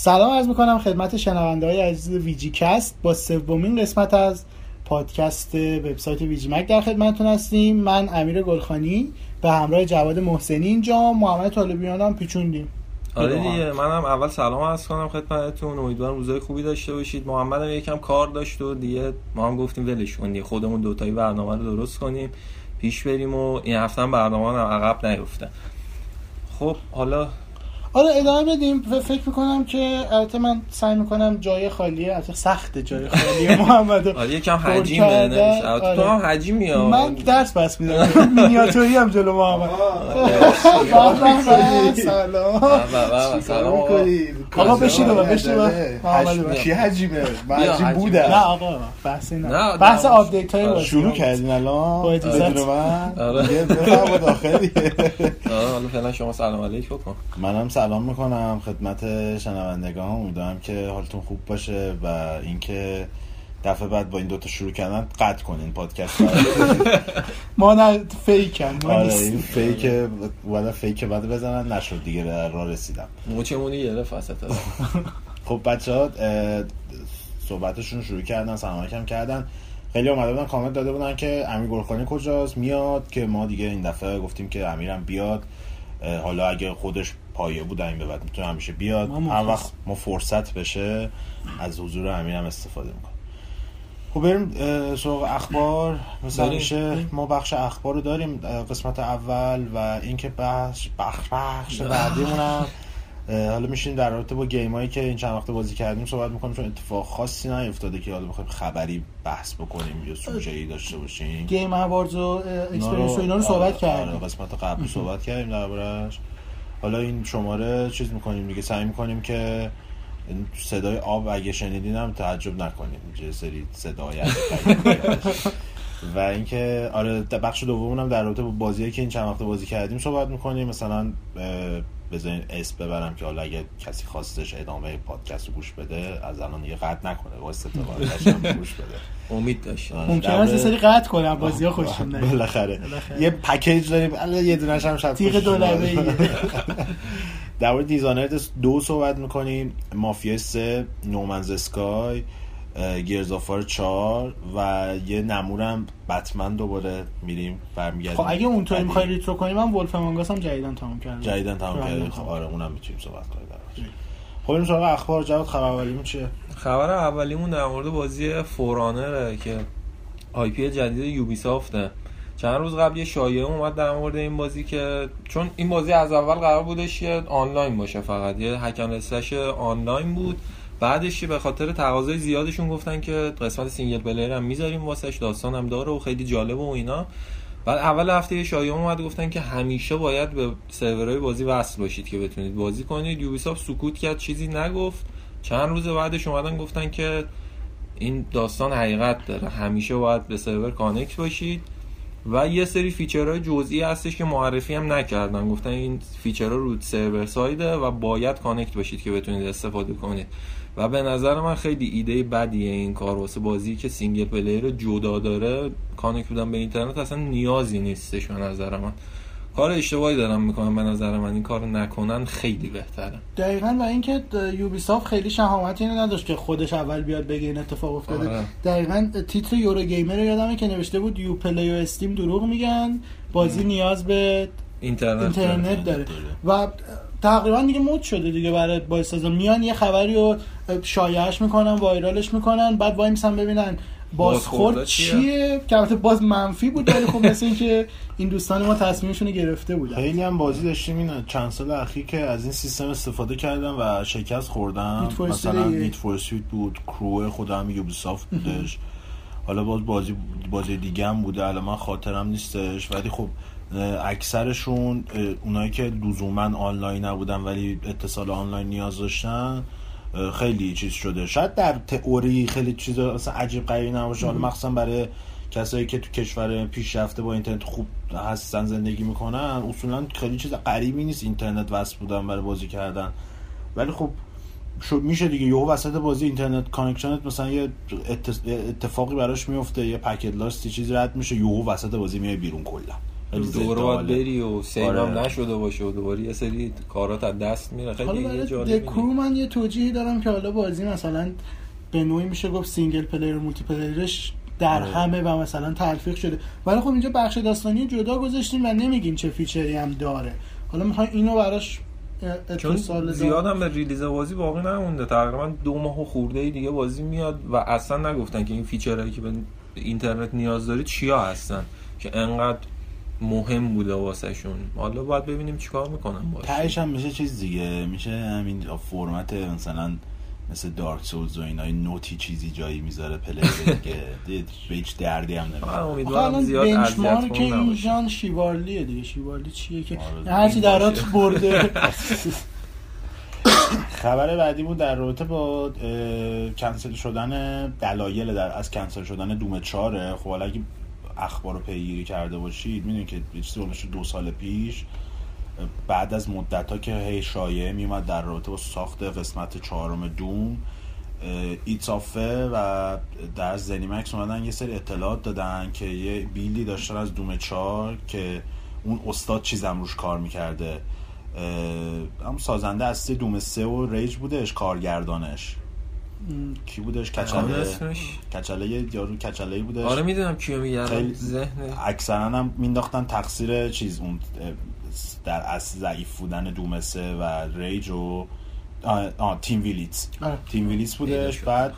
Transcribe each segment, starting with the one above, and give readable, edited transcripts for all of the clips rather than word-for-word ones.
سلام عرض میکنم خدمت شنونده‌های عزیز ویجی کست. با سومین قسمت از پادکست وبسایت ویجی مک در خدمتتون هستیم. من امیر گلخانی به همراه جواد محسنی اینجا، محمد طالبیان هم پیچوندیم. آره دیگه، منم اول سلام عرض کنم خدمتتون. امیدوارم روزای خوبی داشته باشید. محمد هم یکم کار داشت و دیگه ما هم گفتیم ولش کن، خودمون دوتایی برنامه رو درست کنیم پیش بریم و این هفته هم برنامه رو عقب نیفته. خب حالا آره ادامه بدیم. فکر میکنم که البته من سعی میکنم جای خالیه، البته سخت جای خالیه محمد. آره یکم حجیمه نه؟ تو هم حجیمی ها. من درس بس میدم مینیاتوری هم جلو محمد. سلام آقا بشین محمد کی حجیمه؟ من حجیم بودم. نه آقا بحث نه، بحث آپدیت های بود. شروع کردین الان بدون من دیگه بفرما داخل دیگه. حالا فعلا شما سلام علیک بکن. منم سلام میکنم خدمت شنوندگان. امیدوارم که حالتون خوب باشه و اینکه دفعه بعد با این دوتا شروع کردن قطع کنین پادکست. ما نه فیکن، ما آره نیستیم. این فیکه ولی فیک بعد بزنن نشد دیگه، در راه رسیدم. موچمونی گرفت وسط. خب بچه‌ها صحبتشون شروع کردن، سلام علیکم کردن. خیلی اومده بودن کامنت داده بودن که امیر گلخانی کجاست میاد، که ما دیگه این دفعه گفتیم که امیرم بیاد. حالا اگه خودش پایه بود این به بعد میتونه همیشه بیاد، هر وقت ما فرصت بشه از حضور امیرم استفاده میکنیم. خب بریم سراغ اخبار. مثل همیشه ما بخش اخبار رو داریم قسمت اول و اینکه بخش بعدیمونم حالا میشین در رابطه با گیمایی که این چند وقت بازی کردیم صحبت میکنیم، چون اتفاق خاصی نیفتاده که حالا بخوایم خبری بحث بکنیم یا سوژه‌ای داشته باشیم. گیم اواردز و اکسپریانس و اینا رو صحبت کردیم. قسمت قبلی صحبت کردیم دربارش. حالا این شماره چیز میکنیم دیگه، سعی میکنیم که صدای آب اگه شنیدین هم تعجب نکنید، یه سری صدای و اینکه آره بخش دوممون هم در رابطه با بازیایی که این چند وقت بازی کردیم صحبت میکنیم. مثلا بذارین اسم ببرم که حالا اگه کسی خواستش ادامه پادکست رو گوش بده از الان دیگه قطع نکنه، واسه تا هم گوش بده. امید داشتم ممکنه است سری قطع کنم، بازی‌ها خوشم نمیاد. بالاخره یه پکیج داریم، الان یه دونه‌ش هم شاید تیغ دولبه‌ای. در مورد دیزاینرد 2 صحبت می‌کنیم، مافیا 3، نومنز اسکای، گیرز آف وار 4 و یه نمورم بتمن دوباره میریم برمیگردیم. خب اگه اونطوری می‌خوای ریترو کنیم، من ولف امانگاس هم جدیدن تموم کردم. خب آره اونم میتونیم صحبت کنیم درش. خب بریم سراغ اخبار. جواد خبر اولیمون چیه؟ خبر اولیمون در مورد بازی فورانره که آی پی جدید یوبیسافته. چند روز قبل یه شایعه اومد در مورد این بازی که چون این بازی از اول قرار بودش که آنلاین باشه، فقط یه هکن اسلش آنلاین بود. بعدش به خاطر تقاضای زیادشون گفتن که قسمت سینگل پلیر هم میذاریم واسش، داستان هم داره و خیلی جالبه و اینا. بعد اول هفته یه شایعه اومد گفتن که همیشه باید به سرورهای بازی وصل باشید که بتونید بازی کنید. یوبیسافت سکوت کرد، چیزی نگفت. چند روز بعدش اومدن گفتن که این داستان حقیقت داره، همیشه باید به سرور کانکت باشید و یه سری فیچرهای جزئی هستش که معرفی هم نکردن. گفتن این فیچرها رو سرور سایده و باید کانکت باشید که بتونید استفاده کنید و به نظر من خیلی ایده بدیه این کار واسه بازی که سینگل پلیر جدا داره. کانکت بودن به اینترنت اصلا نیازی نیستش به نظر من. کار اشتباهی دارن میکنن به نظر من، این کارو نکنن خیلی بهتره. دقیقاً. و اینکه یوبیسافت خیلی شهامتی اینو نداشت که خودش اول بیاد بگه این اتفاق افتاده. دقیقاً تیتر یورو گیمر رو یادمه که نوشته بود یو پلی و استیم دروغ میگن، بازی نیاز به اینترنت داره و تقریبا دیگه مود شده دیگه برای بازسازا. میان یه خبری رو شایعش میکنن، وایرالش میکنن، بعد وای میسن ببینن بازخورد چیه که البته باز منفی بود، ولی خب مثل این که این دوستان ما تصمیمشون رو گرفته بودن. خیلی هم باشی داشتیم این چند سال اخیر که از این سیستم استفاده کردن و شکست خوردن. مثلا نیت فور اسپید بود، کرو خودم یوبیسافت بودش. حالا باز بازی دیگه هم بوده، الان من خاطرم نیستش، ولی خب اکثرشون اونایی که لزوما آنلاین نبودن ولی اتصال آنلاین نیاز داشتن خیلی چیز شده. شاید در تئوری خیلی چیز مثلا عجیب غریبی نباشه، حالا مخصوصا برای کسایی که تو کشور پیشرفته با اینترنت خوب هستن زندگی میکنن اصولا خیلی چیز غریبی نیست اینترنت وصل بودن برای بازی کردن. ولی خب میشه دیگه یهو وسط بازی اینترنت کانکشنت مثلا یه اتفاقی براش میفته، یه پکت لاستی چیزی رد میشه، یهو وسط بازی میای بیرون کلا. دوباره باید بری و سیوم نشده باشه و دوباره یه سری کارات از دست میره. خیلی یه جالبه. دکرو من یه توجیهی دارم که حالا بازی مثلا به نوعی میشه گفت سینگل پلیر و مولتی پلیرش در همه و مثلا تلفیق شده، ولی خب اینجا بخش داستانی جدا گذاشتیم و نمیگیم چه فیچری هم داره. حالا میخوایم اینو براش چون زیاد هم به ریلیز بازی باقی نمونده، تقریبا 2 ماه خورده دیگه بازی میاد و اصلا نگفتن که این فیچرهایی که به اینترنت نیاز دارید چیا هستن که انقدر مهم بوده واسه شون. حالا باید ببینیم چیکار میکنن باشه. تهش هم میشه چیز دیگه، میشه همین فرمت مثلا مثل دارک سولز و اینای نوتی چیزی جایی میذاره پلیر دیگه به هیچ دردی هم نمیخوره. امیدوارم زیاد بنچمارک که این ژان شیوارلیه دیگه. شیوارلی چیه که هرچی درات برده. خبر بعدی بود در رابطه با کنسل شدن دلایل از کنسل شدن دوم 4. خب حالا اگه اخبار رو پیگیری کرده باشید میدونید که چیزی 2 سال پیش بعد از مدت‌ها که هی شایعه میومد در رابطه با ساخت قسمت 4 دوم، ایتسافه و در زنیمکس اومدن یه سری اطلاعات دادن که یه بیلدی داشتن از دوم 4 که اون استاد چیزم روش کار میکرده، هم سازنده اصلی دوم 3 و ریج بودش، کارگردانش کی بودش؟ کچله یارو کچله‌ای بودش. آره میدونم کیو میگم. ذهن اکثرا هم مینداختن تقصیر چیز اون در اصل ضعیف بودن دوم 3 و ریج و تیم ویلیتس بودش. بعد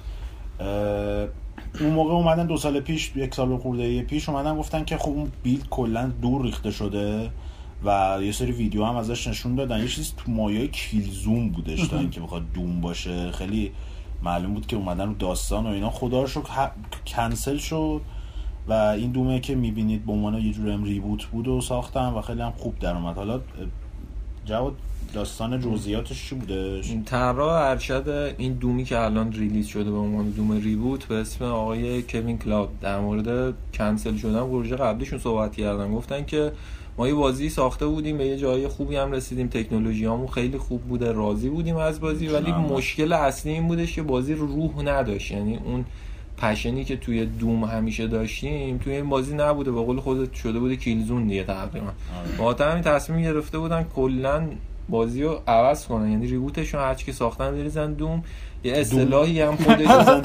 اون موقع اومدن 2 سال پیش، 1 سال خورده پیش اومدن گفتن که خب اون بیلد کلا دور ریخته شده و یه سری ویدیو هم ازش نشون دادن. یه چیز تو مایه کیلزوم بودش تا اینکه بخواد دوم باشه. خیلی معلوم بود که اومدن رو داستان و اینا. خدا رو شکر کنسل شد و این دومه که میبینید به عنوان یه جور ریبوت بود و ساختن و خیلی هم خوب در اومد. حالا جواد داستان جزئیاتش چی بودش؟ طراح ارشد این دومی که الان ریلیز شده به عنوان دوم ریبوت به اسم آقای کوین کلاود در مورد کنسل شدن پروژه قبلیشون صحبت کردن. گفتن که ما یه بازی ساخته بودیم، به یه جای خوبی هم رسیدیم، تکنولوژیامون خیلی خوب بوده، راضی بودیم از بازی، ولی مشکل اصلی این بودش که بازی روح نداشت. یعنی اون پشنی که توی دوم همیشه داشتیم توی این بازی نبوده. به قول خودت شده بوده کیلزون دیگه تقریبا. با همین تصمیم گرفته بودن کلا بازی رو عوض کنن، یعنی ریبوتش رو هرچی که ساختن بریزن دوم. یه اصطلاحی هم خودشون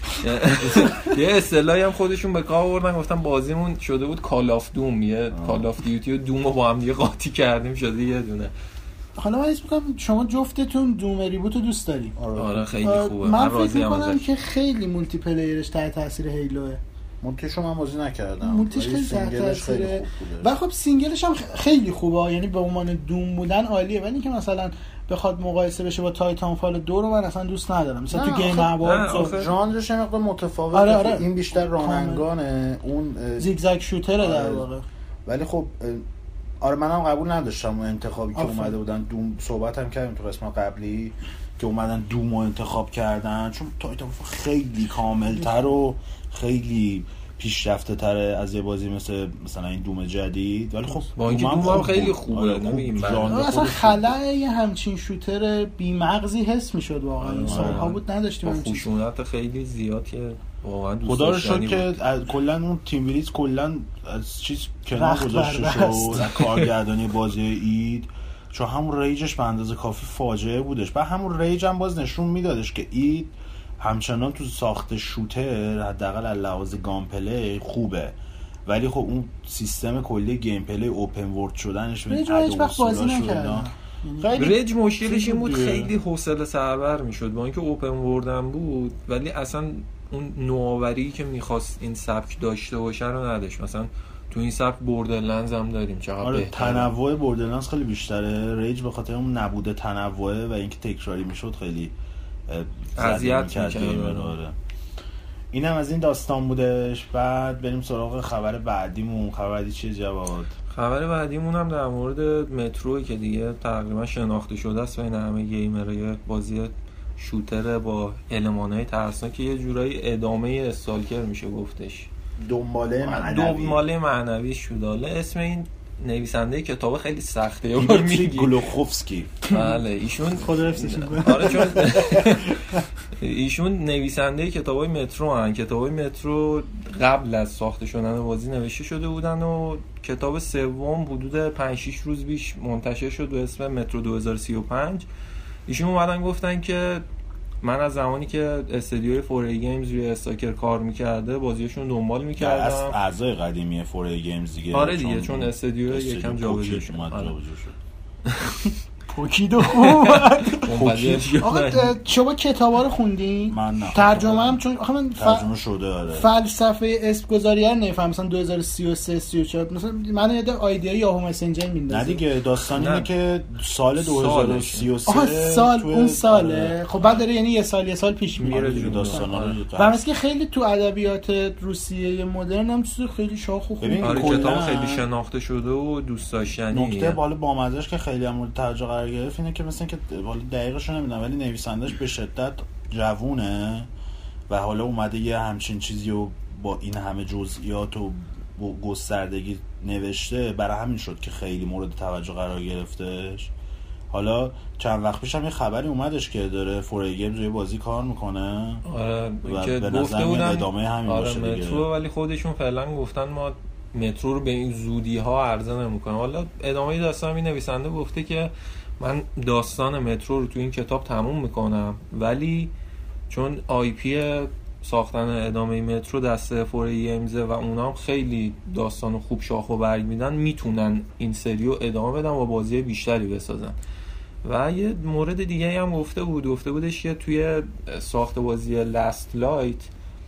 یه اصطلاحی هم خودشون به کار آوردن، گفتن بازیمون شده بود کال آف دوم، یه کال آف دیوتی و دوم رو با هم دیگه قاطی کردیم شده یه دونه. حالا من حس می‌کنم شما جفتتون دوم ریبوت رو دوست دارید. آره خیلی خوبه. من فکر می‌کنم که خیلی مولتی پلیرش تحت تاثیر هیلوه. مولتیشو من بازی نکردم. مولتیش خیلی تحت تاثیره و خب سینگلش هم خیلی خوبه، یعنی به عنوان دوم بودن عالیه، ولی اینکه مثلا بخواد مقایسه بشه با تایتان فال 2 رو من اصلا دوست ندارم. مثلا تو گیم اوارد ژانرش هم مقدار متفاوته. آره. این بیشتر رانندگانه، اون زیگزاگ شوتره در واقع. ولی خب آره منم قبول نداشتم اون انتخابی که اومده بودن دوم. صحبت هم کردیم تو قسمت قبلی که اومدن دوم رو انتخاب کردن چون تایتان خیلی کامل‌تر و خیلی پیشرفته تره از یه بازی مثلا این دوم جدید. ولی خب با اینکه دوم هم خیلی خوبه، نمیگیم اصلا خلأ یه همچین شوتر بی‌مغزی حس میشد واقعا. این سال‌ها بود نداشتیم همین خشونت خیلی زیاد که واقعا دوست خدا رو شکر که کلا اون تیم ویلیز کلا از چیز کنار گذاشته شد کارگردانی بازی اید، چون همون ریجش به اندازه کافی فاجعه بودش. بعد همون ریج هم باز نشون میدادش که اید همچنان تو ساخت شوتر حداقل از لحاظ گام پلی خوبه، ولی خب اون سیستم کلی گیم پلی اوپن ورلد شدنش ریج هیچ وقت بازی نکردم. ریج مشکلش این بود خیلی حوصله سربر میشد با اینکه اوپن ورلد هم بود، ولی اصلا اون نوآوری که میخواست این سبک داشته باشه رو نداشت. مثلا تو این سبک بوردرلندز هم داریم چقدر آره تنوع بوردرلندز خیلی بیشتره. ریج به خاطر اون نبوده تنوعه و اینکه تکراری میشد خیلی اذیت می‌کرد. آره. اینم از این داستان بودش. بعد بریم سراغ خبر بعدیمون. خبر بعدی چیه جواد؟ خبر بعدیمون هم در مورد متروی که دیگه تقریبا شناخته شده است بین همه گیمرهای. بازی شوتر با المان‌های ترسناک، یه جورایی ادامه استالکر میشه گفتش، دنباله معنوی معنوی شد. اسم این نویسنده کتاب خیلی سخته دیمیتری گلوخوفسکی. بله ایشون خدا حفظش کنه. آره چون ایشون نویسنده کتابای مترو هن. کتابای مترو قبل از ساخته شدن بازی نوشته شده بودن و کتاب سوم حدود 5-6 روز پیش منتشر شد به اسم مترو 2035. ایشون اومدن گفتن که من از زمانی که استودیوی فوری گیمز روی استاکر کار میکرده بازیشون دنبال میکردم. اعضای قدیمی فوری گیمز دیگه. آره دیگه چون استودیو یکم جابجا شد. پوکیدو خوب. آقا شما کتابا رو خوندین؟ من نه. ترجمه هم چون آخه من ترجمه شده آره. فلسفه اسم گذاری رو نمیفهمم. مثلا 2033 34 مثلا من یاد ایده یاهو مسنجر میندازه. نه دیگه داستان اینه که سال 2033 سال اون ساله. خب بعد داره یعنی یه سال پیش میره دیگه داستانا رو. و مثلا خیلی تو ادبیات روسیه مدرن هم چیز خیلی شاخ و خوب. آره کتاب خیلی شناخته شده و دوست داشتنی. نکته بالا بامزه‌اش که خیلی مورد توجه قرار گرفت اینه که مثلا که حالا دقیقش نمیدونم ولی نویسنده‌اش به شدت جوونه و حالا اومده یه همچین چیزی رو با این همه جزئیات و گستردگی نوشته، برای همین شد که خیلی مورد توجه قرار گرفتش. حالا چند وقت پیش هم یه خبری اومدش که داره فوری گیمز روی بازی کار میکنه. آره که به نظر میاد ادامه همین باشه دیگه. مترو ولی خودشون فعلا گفتن ما مترو رو به این زودی ها عرضه نمیکنیم. حالا ادامه داستان این نویسنده گفته که من داستان مترو رو تو این کتاب تموم میکنم ولی چون آی پی ساختن ادامه مترو دست فوری گیمزه و اونا خیلی داستانو خوب شاخ و برگ میدن، میتونن این سریو ادامه بدن و بازی بیشتری بسازن. و یه مورد دیگه هم گفته بودش که توی ساخت بازی لاست لایت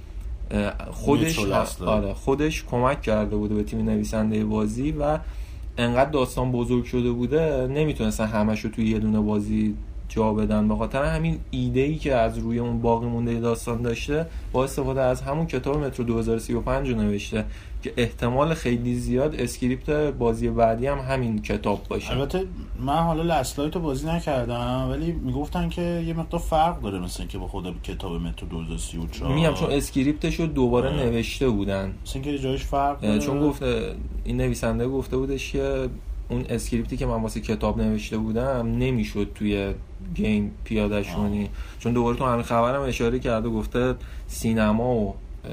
خودش کمک کرده بوده به تیم نویسنده بازی و انقدر داستان بزرگ شده بوده نمیتونستن همشو توی یه دونه بازی جا بدن. به خاطر همین ایده‌ای که از روی اون باقی مونده داستان داشته با استفاده از همون کتاب مترو 2035 رو نوشته که احتمال خیلی زیاد اسکریپت بازی بعدی هم همین کتاب باشه. البته من حالا لاست رو بازی نکردم ولی میگفتن که یه مقدار فرق داره مثلا که با خود کتاب مترو 2034 میگم چون اسکریپتش رو دوباره نوشته بودن مثلا که جایش فرق داره. چون گفته این نویسنده گفته بودش که اون اسکریپتی که من واسه کتاب نوشته بودم نمیشد توی گیم پیاده شونی، چون دوباره تو همین خبرم اشاره کرده گفته سینما و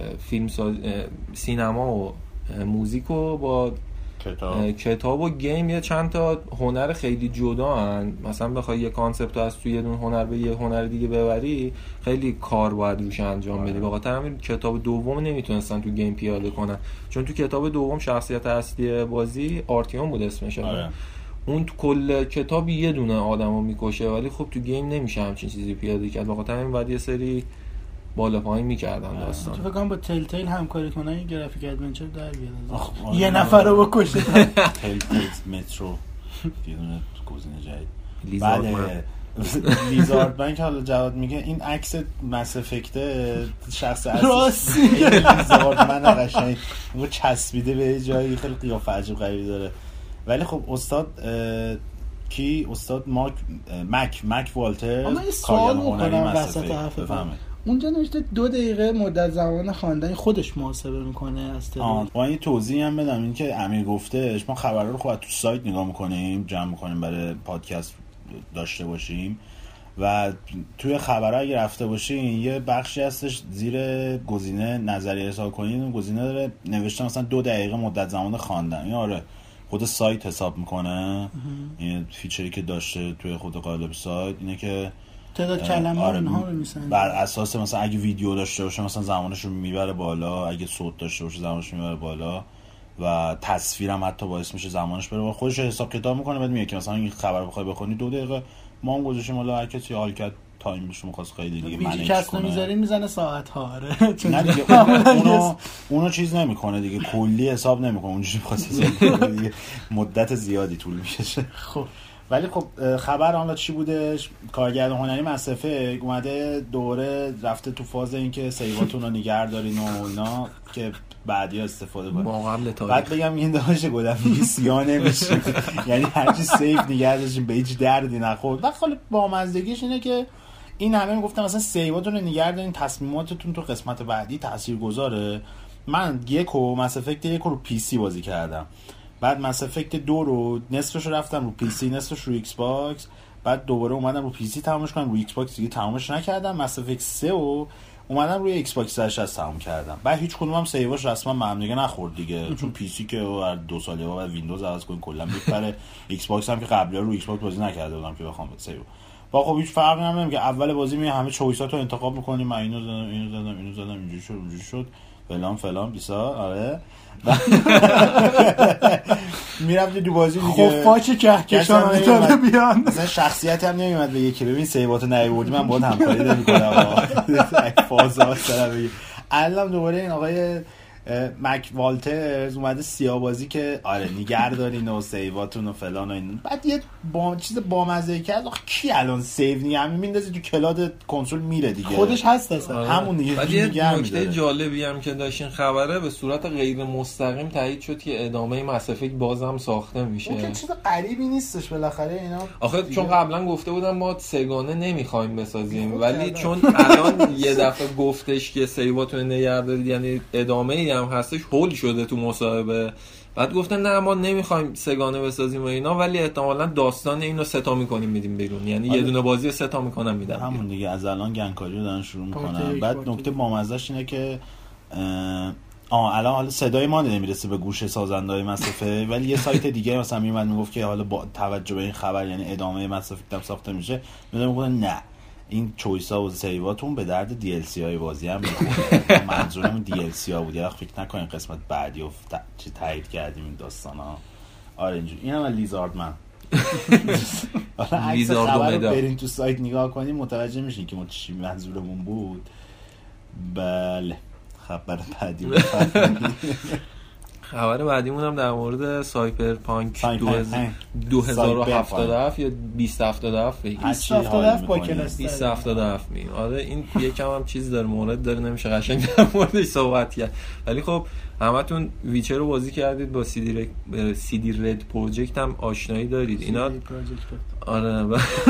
سینما و موزیک و با کتاب و گیم یه چند تا هنر خیلی جدا هن. مثلا بخوای یه کانسپت رو از توی یه دون هنر به یه هنر دیگه ببری خیلی کار باید روش انجام بدی. به خاطر همین کتاب دوم نمیتونستن تو گیم پیاده کنن، چون تو کتاب دوم شخصیت اصلی بازی آرتیون بود اسمش. اون تو کل کتاب یه دونه آدمو میکشه ولی خب تو گیم نمیشه همچین چیزی پیاده کرد. به خاطر همین بعد یه سری بالا پایین میکردن داستان. تو فکر کنم با تل تیل همکاری کنن این گرافیک ادونچر در بیاد. یه نفر رو بکشه. تل تیل مترو یه دونه گزینه جدید. بله لیزاردمن که حالا جواد میگه این عکس مس افکت شخص اصلی لیزاردمن قشنگ رو چسبیده به جایی خیلی قیافه عجیب غریبی داره. ولی خب استاد کی استاد مک والتر کارگردان هنری مس افکت اونجا نوشته 2 دقیقه مدت زمان خواندن خودش محاسبه میکنه از تلویزیون. با این توضیح هم بدم این که امیر گفتهش ما خبرها رو خود تو سایت نگاه میکنیم جمع میکنیم برای پادکست داشته باشیم و توی خبرها اگه رفته باشین یه بخشی هستش زیر گزینه نظریه ارسال کنین اون گزینه داره نوشته مثلا 2 دقیقه مدت زمان خواندن. این آره خود سایت حساب میکنه. این فیچری که داشته توی خود قالب سایت اینه که تعداد کلمه اونها رو میسنجه بر اساس مثلا اگه ویدیو داشته باشه مثلا زمانش رو میبره بالا، اگه صوت داشته باشه زمانش رو میبره بالا و تصویرم حتی باعث میشه زمانش بره بالا. خودش حساب کتاب میکنه بعد میگه که مثلا این خبر رو بخوای بخونی 2 دقیقه ما هم گذاشتیم حالا هر کسی حال کرد تایمش رو می‌خواست خیلی دیگه منیج کنه. میذاریم میزنه ساعت ها. آره نه دیگه اونو چیز نمیکنه دیگه کلی حساب نمیکنه اونجوری می‌خواست حساب کنه دیگه مدت زیادی طول میکشه. خب ولی خب خبر حالا چی بودش؟ کارگردان هنری مس افکت اومده دوره رفته تو فاز اینکه سیواتون رو نگه دارین و اینا که بعدی استفاده کنید. بعد بگم این داشته گفتم میگه سیاه نمیشه یعنی هر چی سیو نگه داشتین به هیچ دردی نخورد. بعد خاله با مزدگیش اینه که این همه میگفتن مثلا سیواتون رو نگه دارین تصمیماتتون تو قسمت بعدی تاثیرگذاره. من مس افکت 1 رو پی سی بازی کردم بعد مس افکت 2 رو نصفش رفتم رو پی سی، نصفش رو ایکس باکس، بعد دوباره اومدم رو پی سی تمامش کنم، رو ایکس باکس دیگه تمامش نکردم. مس افکت 3 رو اومدم روی ایکس باکس 360 تمام کردم. بعد هیچ کدومم سیواش رسما من دیگه نخورد دیگه، چون پی سی که هر 2 سال بعد ویندوز عوض کنین کلا میپره. ایکس باکس هم که قبلا رو ایکس باکس بازی نکرده بودم که بخوام سیو. با خب هیچ فرقی نمیکنه که اول بازی می همه چویساتو انتخاب می‌کنیم، من اینو زدم اینجوری شد فلان بیسا. آره میرفتی تو بازی دیگه خفاش کهکشان میتونه بیان. مثلا شخصیتی هم نمیومد بگه که ببین سیواتو نیوردی من باهات همکاری نمی‌کنم. فازا سر بگی. الان دوباره این آقای مک والترز اومده سیاه‌بازی که آره نگهدارین و سیواتون و فلان و این. بعد یه چیز بامزه کرد. آخه کی الان سیو نگه میندازه تو کلاد کنسول میره دیگه، خودش هست اصلا همون دیگه. بعد یه نکته جالبی هم که داشتین خبره به صورت غیر مستقیم تایید شد که ادامه مس افکت بازم ساخته میشه. اون که چیز غریبی نیستش بالاخره اینا. آخه چون قبلا گفته بودن ما سگانه نمیخوایم بسازیم، ولی چون الان یه دفعه گفتش که سیواتون نگهدارید یعنی ادامه ای هم هستش، هول شده تو مصاحبه. بعد گفتن نه ما نمیخوایم سگانه بسازیم و اینا، ولی احتمالاً داستان اینو ستا میکنیم میدیم بیرون، یعنی یه دونه بازی ستا میکنم میدم همون دیگه. از الان گنکاری رو دارن شروع میکنن. بعد نکته بامزه‌اش اینه که الان حالا صدای ما نمیرسه به گوش سازنده‌های مسافه، ولی یه سایت دیگه مثلا میومد میگفت که حالا با توجه به این خبر یعنی ادامه مسافه هم ساخته میشه، میگن نه این چویسا و سیواتون به درد DLC های بازی هم میخوره. منظورم DLC ها بود، یا فکر نکنین قسمت بعدی رو چی تایید کردیم این داستانا. آره اینجوری. اینم لیزاردمن. حالا عکس خبر رو برین تو سایت نگاه کنیم متوجه میشین که ما چی منظورمون بود. بله خبر بعدی خبر بعدیمون هم در مورد سایبرپانک 2077 یا 2077 با کلاس 2077 می. آره این یکم هم چیز داره، مورد داره، نمیشه قشنگ در موردش صحبت کرد. ولی خب همتون ویچر رو بازی کردید، با سی دی رد پروژکت هم آشنایی دارید. اینا آره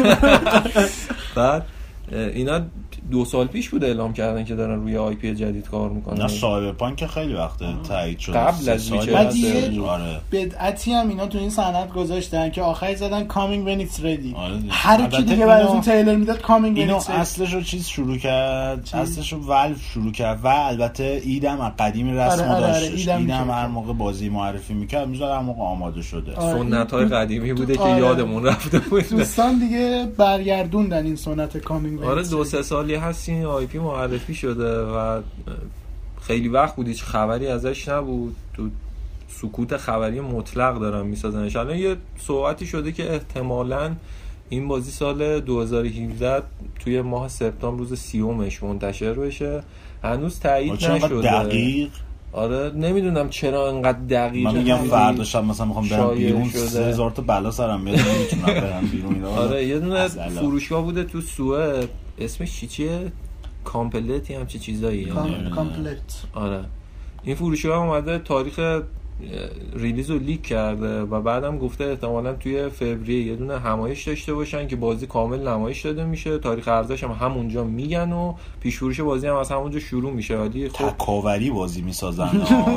بعد اینا 2 سال پیش بود اعلام کردن که دارن روی آی پی جدید کار میکنن. نه سایبرپانک خیلی وقته تایید شده قبل از ویچر. آره بدعتی هم اینا تو این سند گذاشتن که آخری زدن کامینگ when it's ready. آره هر کی دیگه بعد از اون تریلر میداد کامینگ when it's ready. اصلش رو چیز شروع کرد، اصلش رو والو شروع کرد و البته ایدم از قدیم رسما داشتش. ایدم هر موقع بازی معرفی میکرد میذاره هر موقع آماده شده. سنت‌های قدیمی بوده که یادمون رفته بود. دوستان دیگه برگردوندن این سنت کامینگ. آره 2-3 سالی هست این آی پی معرفی شده و خیلی وقت بود هیچ خبری ازش نبود. تو سکوت خبری مطلق دارن میسازنش. الان یه صحبتی شده که احتمالاً این بازی سال 2017 توی ماه سپتامبر روز 30 منتشر بشه. هنوز تایید نشده. دقیق آره نمیدونم چرا انقدر دقیق. من میگم فردا شب مثلا میخوام برم بیرون 3000 تا بلا سرم میاد نمیتونم برم بیرون. آره یه دونه فروشگاه بوده تو سوئد اسمش چیه؟ کامپلت هم چه چیزایی کامپلت. آره این فروشگاه اومده تاریخ ریلیز رو لیک کرده و بعدم گفته احتمالاً توی فوریه یه دونه همایش داشته باشن که بازی کامل نمایش داده میشه، تاریخ عرضش هم همونجا میگن و پیش فروش بازی هم از همونجا شروع میشه. ولی خب تکاوری بازی میسازن.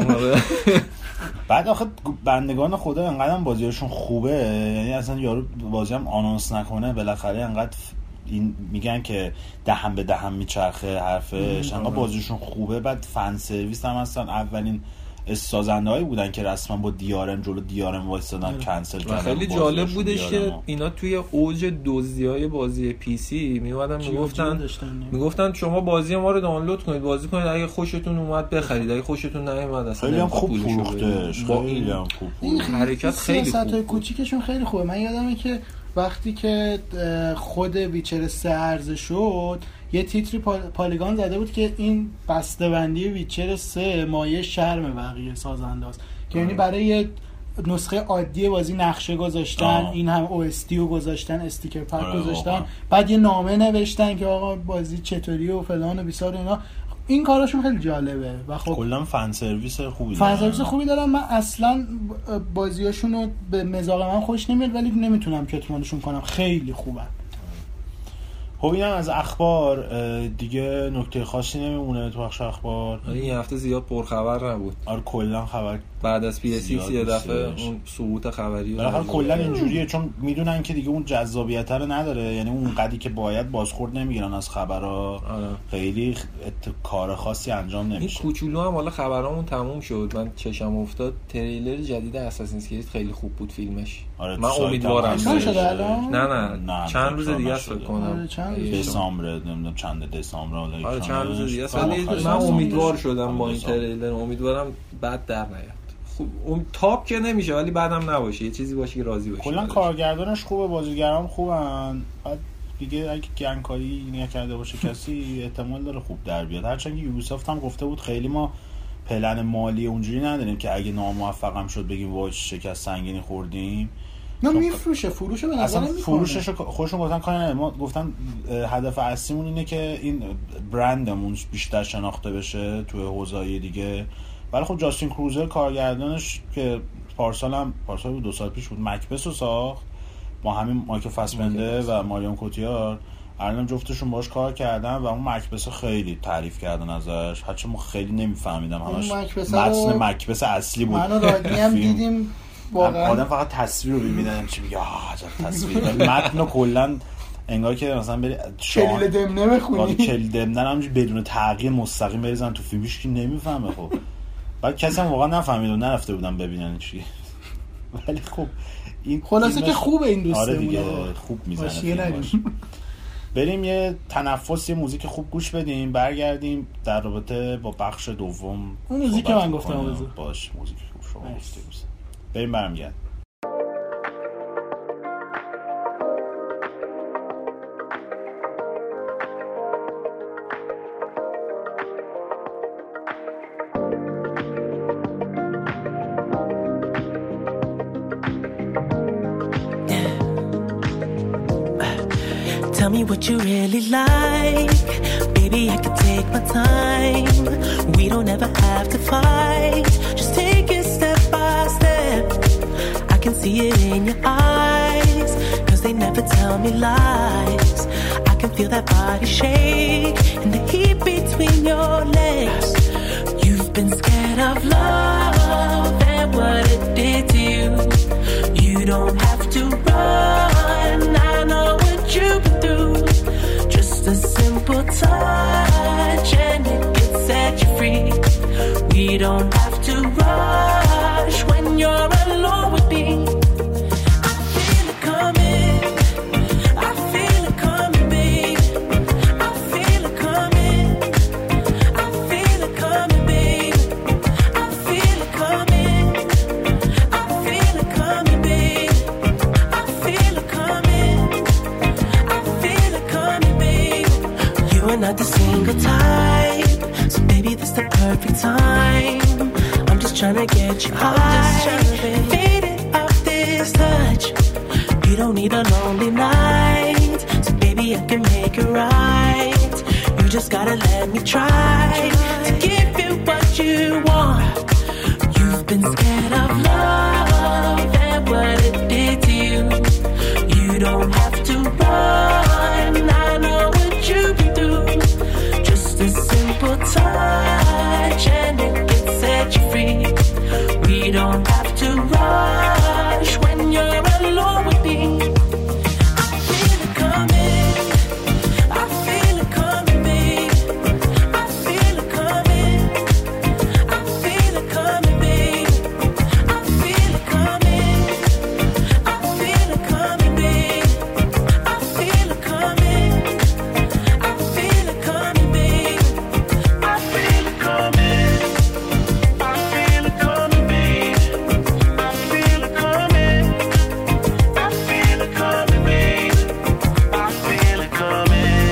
بعد آخه بندگان خدا انقدر بازیاشون خوبه، یعنی اصلا یارو بازی هم آنونس نکنه بالاخره انقدر این میگن که دهم به دهم میچرخه حرفش، انقدر بازیشون خوبه. بعد فن سرویس هم هستن. اولین سازنده‌هایی بودن که رسما با دیارم جلو دیارم وایسادن کنسل کردن. خیلی جالب بودش که اینا توی اوج دزدی‌های بازی پی سی میومدن میگفتن شما بازی ما رو دانلود کنید بازی کنید، اگه خوشتون اومد بخرید، اگه خوشتون نیومد اصلا خیلی هم خوب فروختش. خیلی هم خوب این حرکت خیلی خوبه. کوچیکشون خیلی خوبه. من یادمه که وقتی که خود ویچر 3 عرضه شد یه تیتری پالیگان زده بود که این بسته‌بندی ویچر 3 مایه شرم بقیه سازنداست که یعنی برای نسخه عادی بازی نقشه گذاشتن، این هم OST رو گذاشتن، استیکر پک گذاشتن، بعد یه نامه نوشتن که آقا بازی چطوری و فلان و بیسار اینا. این کاراشون خیلی جالبه و خب کلا فن سرویس خوبی دارن. فن سرویس خوبی دارن. من اصلا بازیاشون رو به مذاق من خوش نمیاد ولی نمیتونم کتمانشون کنم. خیلی خوبه. خب اینم از اخبار دیگه. نکته خاصی نمیمونه تو بخش اخبار. این هفته زیاد پرخبر نبود. آره کلا خبر بعد از PS6 یه دفعه اون سقوط خبری بالاخره کلا اینجوریه، چون میدونن که دیگه اون جذابیت رو نداره، یعنی اون قدری که باید بازخورد نمیگیرن از خبرها. خیلی کار خاصی انجام نمیشه. این کوچولو هم حالا خبرامون تموم شد، من چشم افتاد تریلر جدید اساسینز کرید خیلی خوب بود فیلمش. من امیدوارم نه چند روز دیگه است فکر کنم دسامبر، نمیدونم چند دسامبر حالا چند روز دیگه است، ولی من امیدوار شدم با این تریلر. امیدوارم بعد در نیاد. اون تاپ که نمیشه ولی بعدم نباشه، یه چیزی باشه که راضی باشی. کلا کارگردانش خوبه، بازیگرام خوبن، بعد دیگه اگه گنگکاری نکرده باشه کسی احتمال داره خوب در بیاد. هرچند که یوبیسافت هم گفته بود خیلی ما پلن مالی اونجوری نداریم که اگه ناموفقم شد بگیم وای شکست سنگینی خوردیم. نه میفروشه، فروشه به نظر نمیاد. فروشش خودشون گفتن کاری نداره، ما گفتن هدف اصلیمون اینه که این برندمون بیشتر شناخته بشه توی حوزه‌های دیگه. ولی خب جاستین کروزر کارگردانش که پارسال بود 2 سال پیش بود مکبث رو ساخت با همین مایکل فاسبندر و ماریون کوتیار. الان جفتشون باهاش کار کردن و اون مکبث خیلی تعریف کردن ازش، هرچند ما خیلی نمیفهمیدم همش متن مکبث اصلی بود. من و رادنی هم دیدیم واقعا آدم فقط تصویر رو می‌بینن چی میگه عجب تصویر، متن کلا انگار که مثلا بری کلیل دمنه بخونی، کلیل دمنه همینجوری بدون تغییر مستقیم بریزن تو فیلمش که نمیفهمه. خب بعد کسی هم واقعا نفهمید و نرفته بودن ببینن چی. ولی خب این خلاصه که خوبه این دوسته. آره دیگه خوب میزنه. بریم یه تنفس، یه موزیک خوب گوش بدیم، برگردیم در رابطه با بخش دوم. اون موزیک که من گفتم باش موزیک خوب شما گفتید. بریم برمیگردیم. Tell me what you really like, baby, I can take my time. We don't ever have to fight, just take it step by step. I can see it in your eyes, 'cause they never tell me lies. I can feel that body shake and the heat between your legs. You've been scared of love and what it did to you. You don't have to run, I know what you've been through. Just a simple touch and it can set you free. We don't have to rush when you're alone with me. I feel it coming, I feel it coming, babe. I feel it coming, I feel it coming, babe. I feel it coming, I feel it coming, babe. I feel it coming, I feel it coming, babe. You are not the single type, so baby this the perfect time. I'm just tryna get you high, faded off this touch. You don't need a lonely night, so baby I can make it right. You just gotta let me try to give you what you want. You've been scared of love and what it did to you. You don't have to run, I know what you've been through. Just a simple touch and it can set you free. We don't have to rush when you're alone with me. I feel it coming, I feel it coming, babe. I feel it coming, I feel it coming, babe. I feel it coming, I feel it coming, babe. I feel it coming, I feel it coming, babe. I feel it coming, I feel it coming, babe. I feel it coming, I feel it coming, babe. I feel it coming,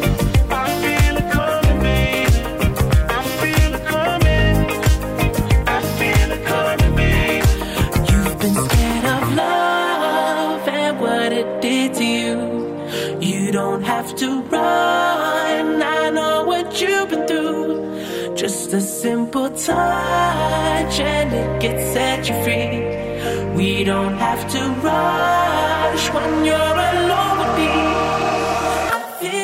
I feel it coming, babe. I feel it coming, I feel it coming, babe. You've been scared of love and what it did to you. You don't have to run, I know what you've been through. Just a simple touch and it can set you free. We don't have to rush when you're alone with me. I feel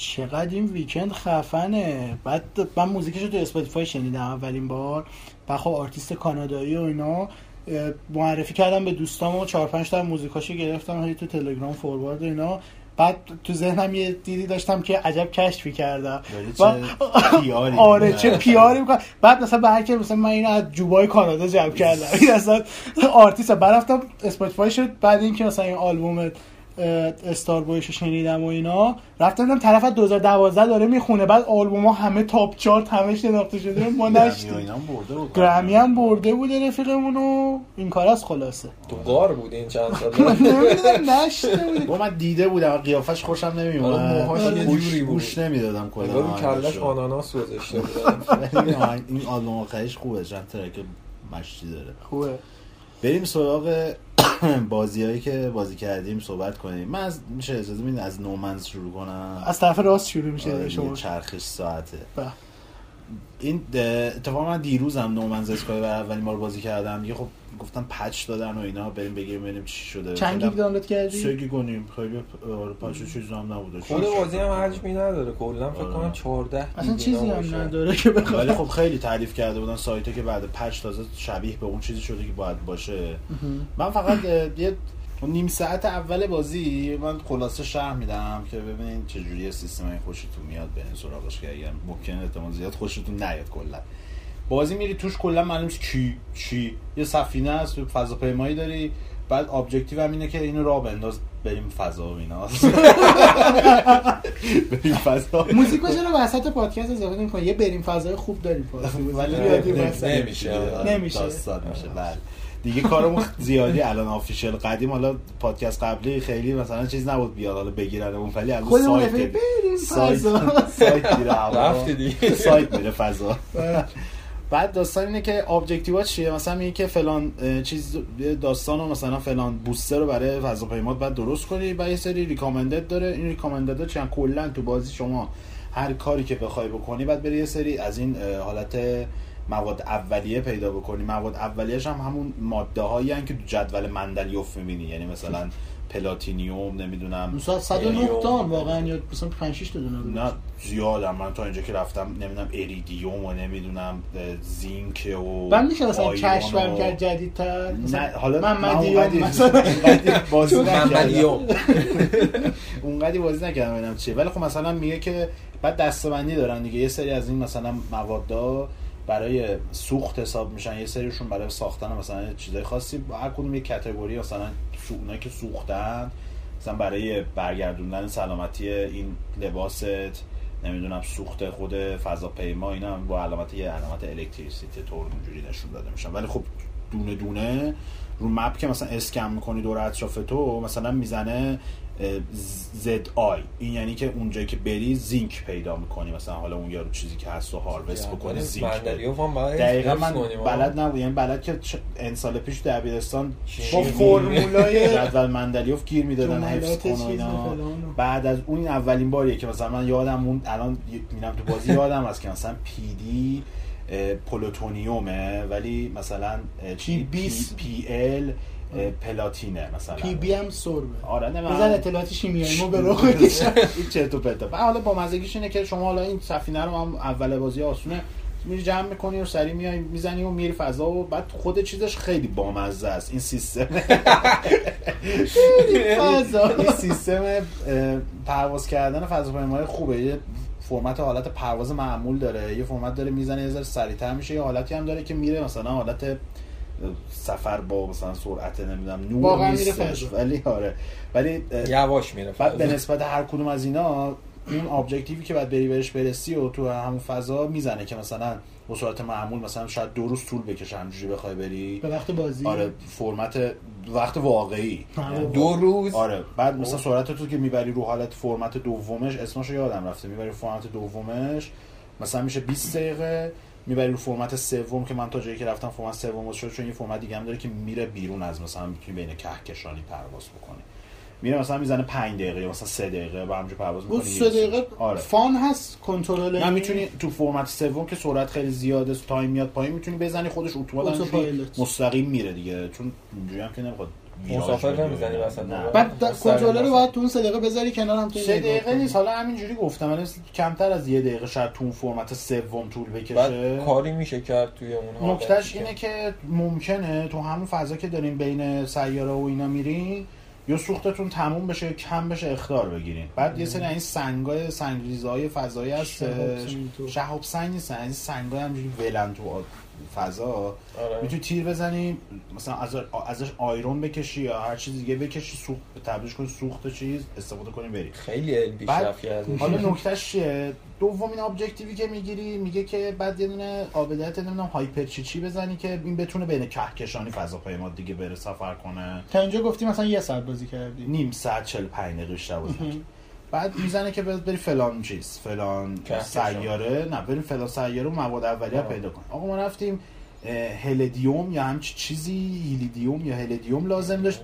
چقدر این ویکند خفنه. بعد من موزیکشو تو اسپاتیفای شنیدم اولین بار، بعد خب آرتیست کانادایی و اینا معرفی کردم به دوستام و 4-5 تا موزیکاشو گرفتم هی تو تلگرام فوروارد و اینا. بعد تو ذهنم یه دیدی داشتم که عجب کشفی کردم. آره چه پیاری میکنم. بعد مثلا به هر کی مثلا من اینو از جوبای کانادا جمع کردم، این اصلا آرتیست. بعد رفتم اسپاتیفای شد بعد اینکه مثلا این آلبوم استار بویشو شنیدم و اینا، رفتم دیدم طرف 2012 داره میخونه. بعد آلبوم‌ها همه تاپ چارت همه شناخته شده، ما نشدیم. گرمی هم برده بود رفیقمون و این کار است. خلاصه تو غار بود این چند سال نمیدونم نشده بود. من دیده بودم قیافش خوشم نمیومد، موهاش یه جوری بود گوش نمیدادم کلا، رو کلش آناناس گذاشته بود. این آلبوم آخرش خوبه، چند ترک مشتی داره خوبه. بریم سراغ بازیایی که بازی کردیم صحبت کنیم. من از میشه اجازه میدین از نومنز شروع کنم؟ از طرف راست شروع میشه. شما چرخش ساعته. این اتفاقا من دیروزم نومنز اسکای برای اولین بار بازی کردم دیگه. خب گفتم پچ دادن و اینا، بریم ببینیم چی شده. چند گیگ دانلود کردی؟ 3 گیگ کنیم. خیلی پچ چیزی هم نبوده. خود بازی هم حجمی نداره کلا، فکر کنم 14 اصلا چیزی هم نداره که بخواد. ولی خب خیلی تعریف کرده بودن سایته که بعد پچ تازه شبیه به اون چیزی شده که باید باشه. من فقط یه نیم ساعت اول بازی من خلاصه شرح میدم که ببینین چه جوری سیستم خوشتون میاد، برین سراغش که اگر ممکنه احتمال زیاد خوشتون نیاد. کلا بازی میری توش کلا معلومه چی یه سفینه است، فضاپیمایی داری، بعد ابجکتیو هم اینه که اینو راه بنداز بریم فضا و اینا. بریم فضا. موزیکو چرا وسط پادکست اضافه نمی‌کنی؟ یه بریم فضای خوب داریم ولی نمیشه داستان میشه. بله دیگه کارمون زیادی الان آفیشال. قدیم حالا پادکست قبلی خیلی مثلا چیز نبود بیاد حالا بگیرن اون، ولی الان سایت میره رفت دیگه، سایت میره فضا. بعد داستان اینه که ابجکتیوات چیه، مثلا میگه که فلان چیز داستانو مثلا فلان بوستر رو برای فضاپیمات بعد درست کنی و یه سری ریکامندد داره. این ریکامنددها چند کلا تو بازی شما هر کاری که بخوای بکنی بعد بری یه سری از این حالت مواد اولیه پیدا بکنی. مواد اولیه‌اش هم همون ماده‌هایی هستن که تو جدول مندلیوف می‌بینی، یعنی مثلا پلاتینیوم، نمیدونم مثلا 109 تا واقعا، یا مثلا 5-6 تا دونه بود. نه زیادم. من تا اینجا که رفتم نمیدونم اریدیوم و نمیدونم زینک و من میشه مثلا کشفم کرد جدیدتر. نه حالا محمدیوم مثلا بازی محمدیوم اونقدی بازی نکردم ببینم چیه. ولی خب مثلا میگه که بعد دسته‌بندی دارن دیگه، یه سری از این مثلا موادها برای سوخت حساب میشن، یه سریشون برای ساختن مثلا چیزای خاصی، هر کدوم یک کاتگوری. مثلا اونایی که سوختن مثلا برای برگردوندن سلامتی این لباست، نمیدونم سوخت خود فضاپیما، اینا هم با علامت الکتریسیته طور اونجوری نشون داده میشن. ولی خب دونه دونه رو مپ که مثلا اسکن میکنی دور اطراف تو مثلا میزنه ZI، این یعنی که اونجایی که بری زینک پیدا میکنی. مثلا حالا اون یارو چیزی که هست رو هاروست بکنی زینک. دقیقا من بلد نبودم، یعنی بلد که این سال پیش در دبیرستان با فرمولای جدول مندلیوف گیر میدادن حفظ کن و اینا. بعد از اون اولین باریه که مثلا من یادم اون الان میرم تو بازی یادم هست که مثلا PD پلوتونیومه ولی مثلا PL پلاتینه، مثلا پی بی هم سربه. آره نه بزن اطلاعات شیمیاییمو به راه بکشم. این چرت و پرت. حالا با مزگیش اینه که شما حالا این سفینه رو هم اول بازی آسونه میری جمع میکنی و سری میای میزنی و میری فضا و بعد خود چیزش خیلی بامزه است. این سیستم این سیستم پرواز کردن فضاپیماهای خوبه. یه فرمت حالت پرواز معمول داره، یه فرمت داره میزنه یه ذره سریعتر میشه، یه حالتی هم داره که میره مثلا حالت سفر با مثلا سرعت نمیدونم نور نیستش ولی آره ولی یواش میره. بعد به نسبت هر کدوم از اینا اون ابجکتیوی که بعد بری بهش برسی و تو همون فضا میزنه که مثلا به صورت معمول مثلا شاید 2 روز طول بکشه همینجوری بخوای بری به وقت بازی. آره فرمت وقت واقعی 2 روز. آره بعد مثلا سرعت تو که میبری رو حالت فرمت دومش، اسمشو یادم رفته، میبری فرمت دومش مثلا میشه 20 دقیقه، میبری رو فرمت سوم که من تا جایی که رفتم فرمت سوم شد، چون این فرمت دیگه هم داره که میره بیرون از مثلا میتونی بین کهکشانی پرواز بکنی، میره مثلا میزنه 5 دقیقه یا مثلا 3 دقیقه با همینجوری پرواز میکنی. 3 دقیقه آره. فان هست کنترل. نه میتونی تو فرمت سوم که سرعت خیلی زیاده، تایم میاد پایین، میتونی بزنی خودش اتومات مستقیم میره دیگه، چون اینجوری هم که نمیخواد مسافر نمیزنی وسط. بعد کنترلر رو باید تو اون 3 دقیقه بذاری کنار هم. 3 دقیقه نیست، حالا همینجوری گفتم من کمتر از 1 دقیقه شاید تو اون فرمت سوم طول بکشه. بعد کاری میشه کرد توی اون. نکتهش اینه که ممکنه تو همون فضا که دارین بین سیاره و اینا میرین یا سوختتون تموم بشه کم بشه اخطار بگیرین. بعد یه سری این سنگریزهای فضایی هست، شهاب سنگ نیستن، این سنگای همینجوری ولن تو فضا. میتونی تیر بزنی مثلا ازش آیرون بکشی یا هر چیز دیگه بکشی، سوخت تبدیلش کنی سوخت چیز استفاده کنی بری. خیلی پیشرفت کردی. حالا نکتهش چیه؟ دومین ابجکتیوی که میگیری میگه که بعد یه دونه قابلیت نمیدونم هایپر چی بزنی که این بتونه بین کهکشانی فضاپیما دیگه بره سفر کنه. تا اینجا گفتی مثلا 1 ساعت بازی کردی، نیم ساعت 45 دقیقه بیشتر بازی کردی. بعد میزنه که بری فلان چیز فلان سیاره، نه بریم فلان سیاره و مواد اولیه پیدا کن. آقا ما رفتیم هلیدیوم یا همچی چیزی، هلیدیوم یا هلیدیوم لازم داشت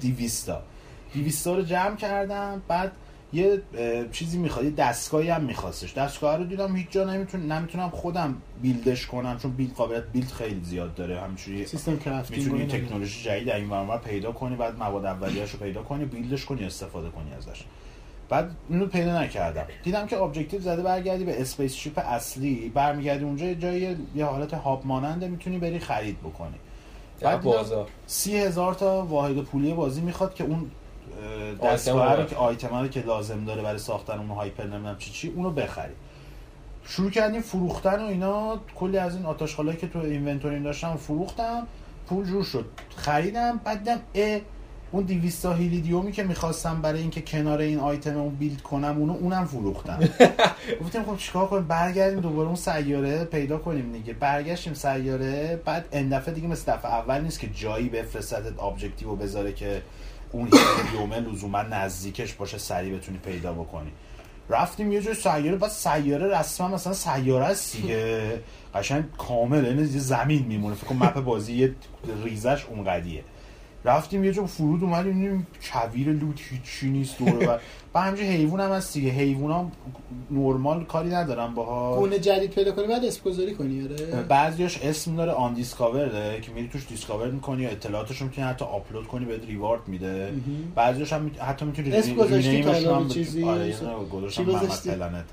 200 رو جمع کردم. بعد یه چیزی میخواد، یه دستگاهی هم میخواستش. دستگاه رو دیدم هیچ جا نمیتونم خودم بیلدش کنم چون قابلیت بیلد خیلی زیاد داره. همینجوری سیستم کرافتینگ میتونی تکنولوژی جدید این ورانور پیدا کنی، بعد مواد اولیه‌اشو پیدا کنی، بیلدش کنی، استفاده کنی ازش. بعد اینو پیدا نکردم. دیدم که ابجکتیو زده برگردی به اسپیس شیپ اصلی، برمیگردی اونجا جای یه حالت هاب ماننده میتونی بری خرید بکنی. بعد بازار 30,000 تا واحد پولی بازی میخواد که اون دستگاه رو که آیتم رو که لازم داره برای ساختن اون هایپر نمیدونم چی اونو بخری. شروع کردیم فروختن و اینا، کلی از این آتشخالایی که تو اینونتوری داشتم فروختم، پول جور شد، خریدم. بعدم اون 200 هیلیدیومی که می‌خواستم برای اینکه کنار این آیتممو بیلد کنم اونم فروختم. گفتم خب چیکار کنیم؟ برگردیم دوباره اون سیاره پیدا کنیم دیگه. برگشتیم سیاره، بعد این دفعه دیگه مثل دفعه اول نیست که جایی بفرستت ابجکتیو بذاره که اون هیلیدیوم لزوما نزدیکش باشه سریع بتونی پیدا بکنی. رفتیم یه جای سیاره، بعد سیاره رسما مثلا سیاره است دیگه، قشنگ کامل یعنی زمین میمونه. فکر کنم مپ بازی یه ریزش اونقدیه. رفتیم یه جا فرود اومدیم می‌بینیم کویر لوت هیچی نیست دوره و همینجوری حیوان هم هست دیگه. حیونا نورمال کاری ندارن باها. گونه جدید پیدا کنی بعد اسم گذاری کنی. آره بعضیاش اسم داره آن دیسکاورده که میری توش دیسکاور می‌کنی یا اطلاعاتش رو می‌تونی حتی آپلود کنی بهت ریوارد میده. بعضیاش هم حتی می‌تونی اسم گذاشتی تا چیزی. آره یه گذاشتم محمد پلنت.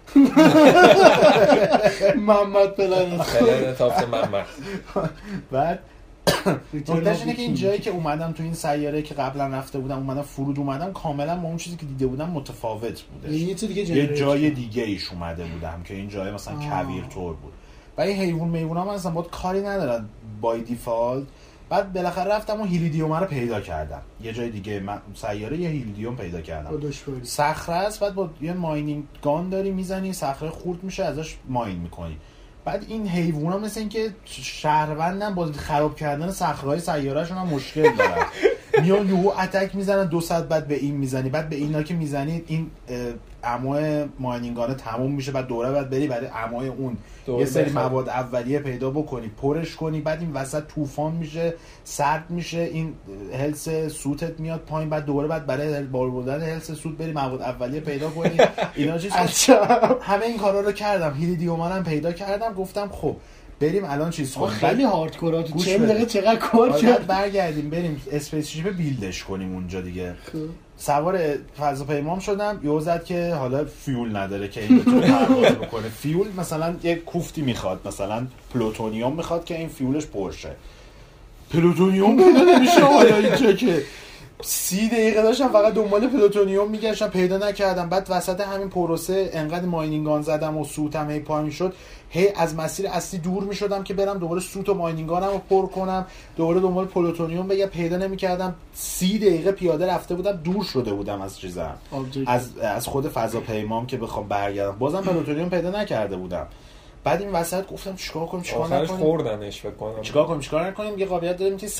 محمد پلنت خیلی تافت محمد. بعد نکتهش اینه که این جایی که اومدم تو این سیاره که قبلا رفته بودم اومدم فرود اومدم کاملا با اون چیزی که دیده بودم متفاوت بودش. یه جای دیگه ایش اومده بودم که این جای مثلا کویر تور بود و این حیونا هم مثلا باید کاری ندارن بای دیفالت. بعد بالاخره رفتم اون هیلیدیوم رو پیدا کردم یه جای دیگه. من سیاره یه هیلیدیوم پیدا کردم، صخره است. بعد با یه ماینینگ گان داری میزنی، صخره خورد میشه ازش ماین میکنی. بعد این حیوونا مثل اینکه شهروندن با خراب کردن صخره‌های سیاره‌شون هم مشکل دارن. میان یهو اتک میزنن 2 ساعت بعد به این میزنی، بعد به اینا که میزنی این عمو ماینینگانه تموم میشه، بعد دوره بعد بری برای عموی اون یه سری مواد اولیه پیدا بکنی پرش کنی. بعد این وسط طوفان میشه، سرد میشه، این هلس سوتت میاد پایین، بعد دوره بعد برای بال بردن هلس سوت بری مواد اولیه پیدا کنی. اینا چیز همه این کارا رو کردم. هیلیدیومانم پیدا کردم. گفتم خب بریم الان چیز کنیم. خیلی هاردکورا تو 40 دقیقه چقدر کار کرد. برگردیم بریم اسپیس شیپ بیلدش کنیم اونجا دیگه. سوار فضاپیمام شدم، یهو زد که حالا فیول نداره که این بتونه پرواز بکنه. فیول مثلا یه کوفتی میخواد، مثلا پلوتونیوم میخواد که این فیولش پرشه. پلوتونیوم پیدا نمیشه. حالا اینجا که 30 دقیقه داشتم فقط دنبال پلوتونیوم میگشتم پیدا نکردم. بعد وسط همین پروسه انقدر ماینینگان زدم و سوتم هی پا میشد، هی از مسیر اصلی دور میشدم که برم دوباره سوت و ماینینگانم رو پر کنم، دوباره دنبال پلوتونیوم بگم پیدا نمیکردم. 30 دقیقه پیاده رفته بودم، دور شده بودم از چیزام، از خود فضاپیمام که بخوام برگردم. بازم پلوتونیوم پیدا نکرده بودم. بعد این وسط گفتم چیکار کنیم چیکار نکنیم. خوردنش فکر کنم. چیکار کنیم چیکار نکنیم. یه قابلیت داریم که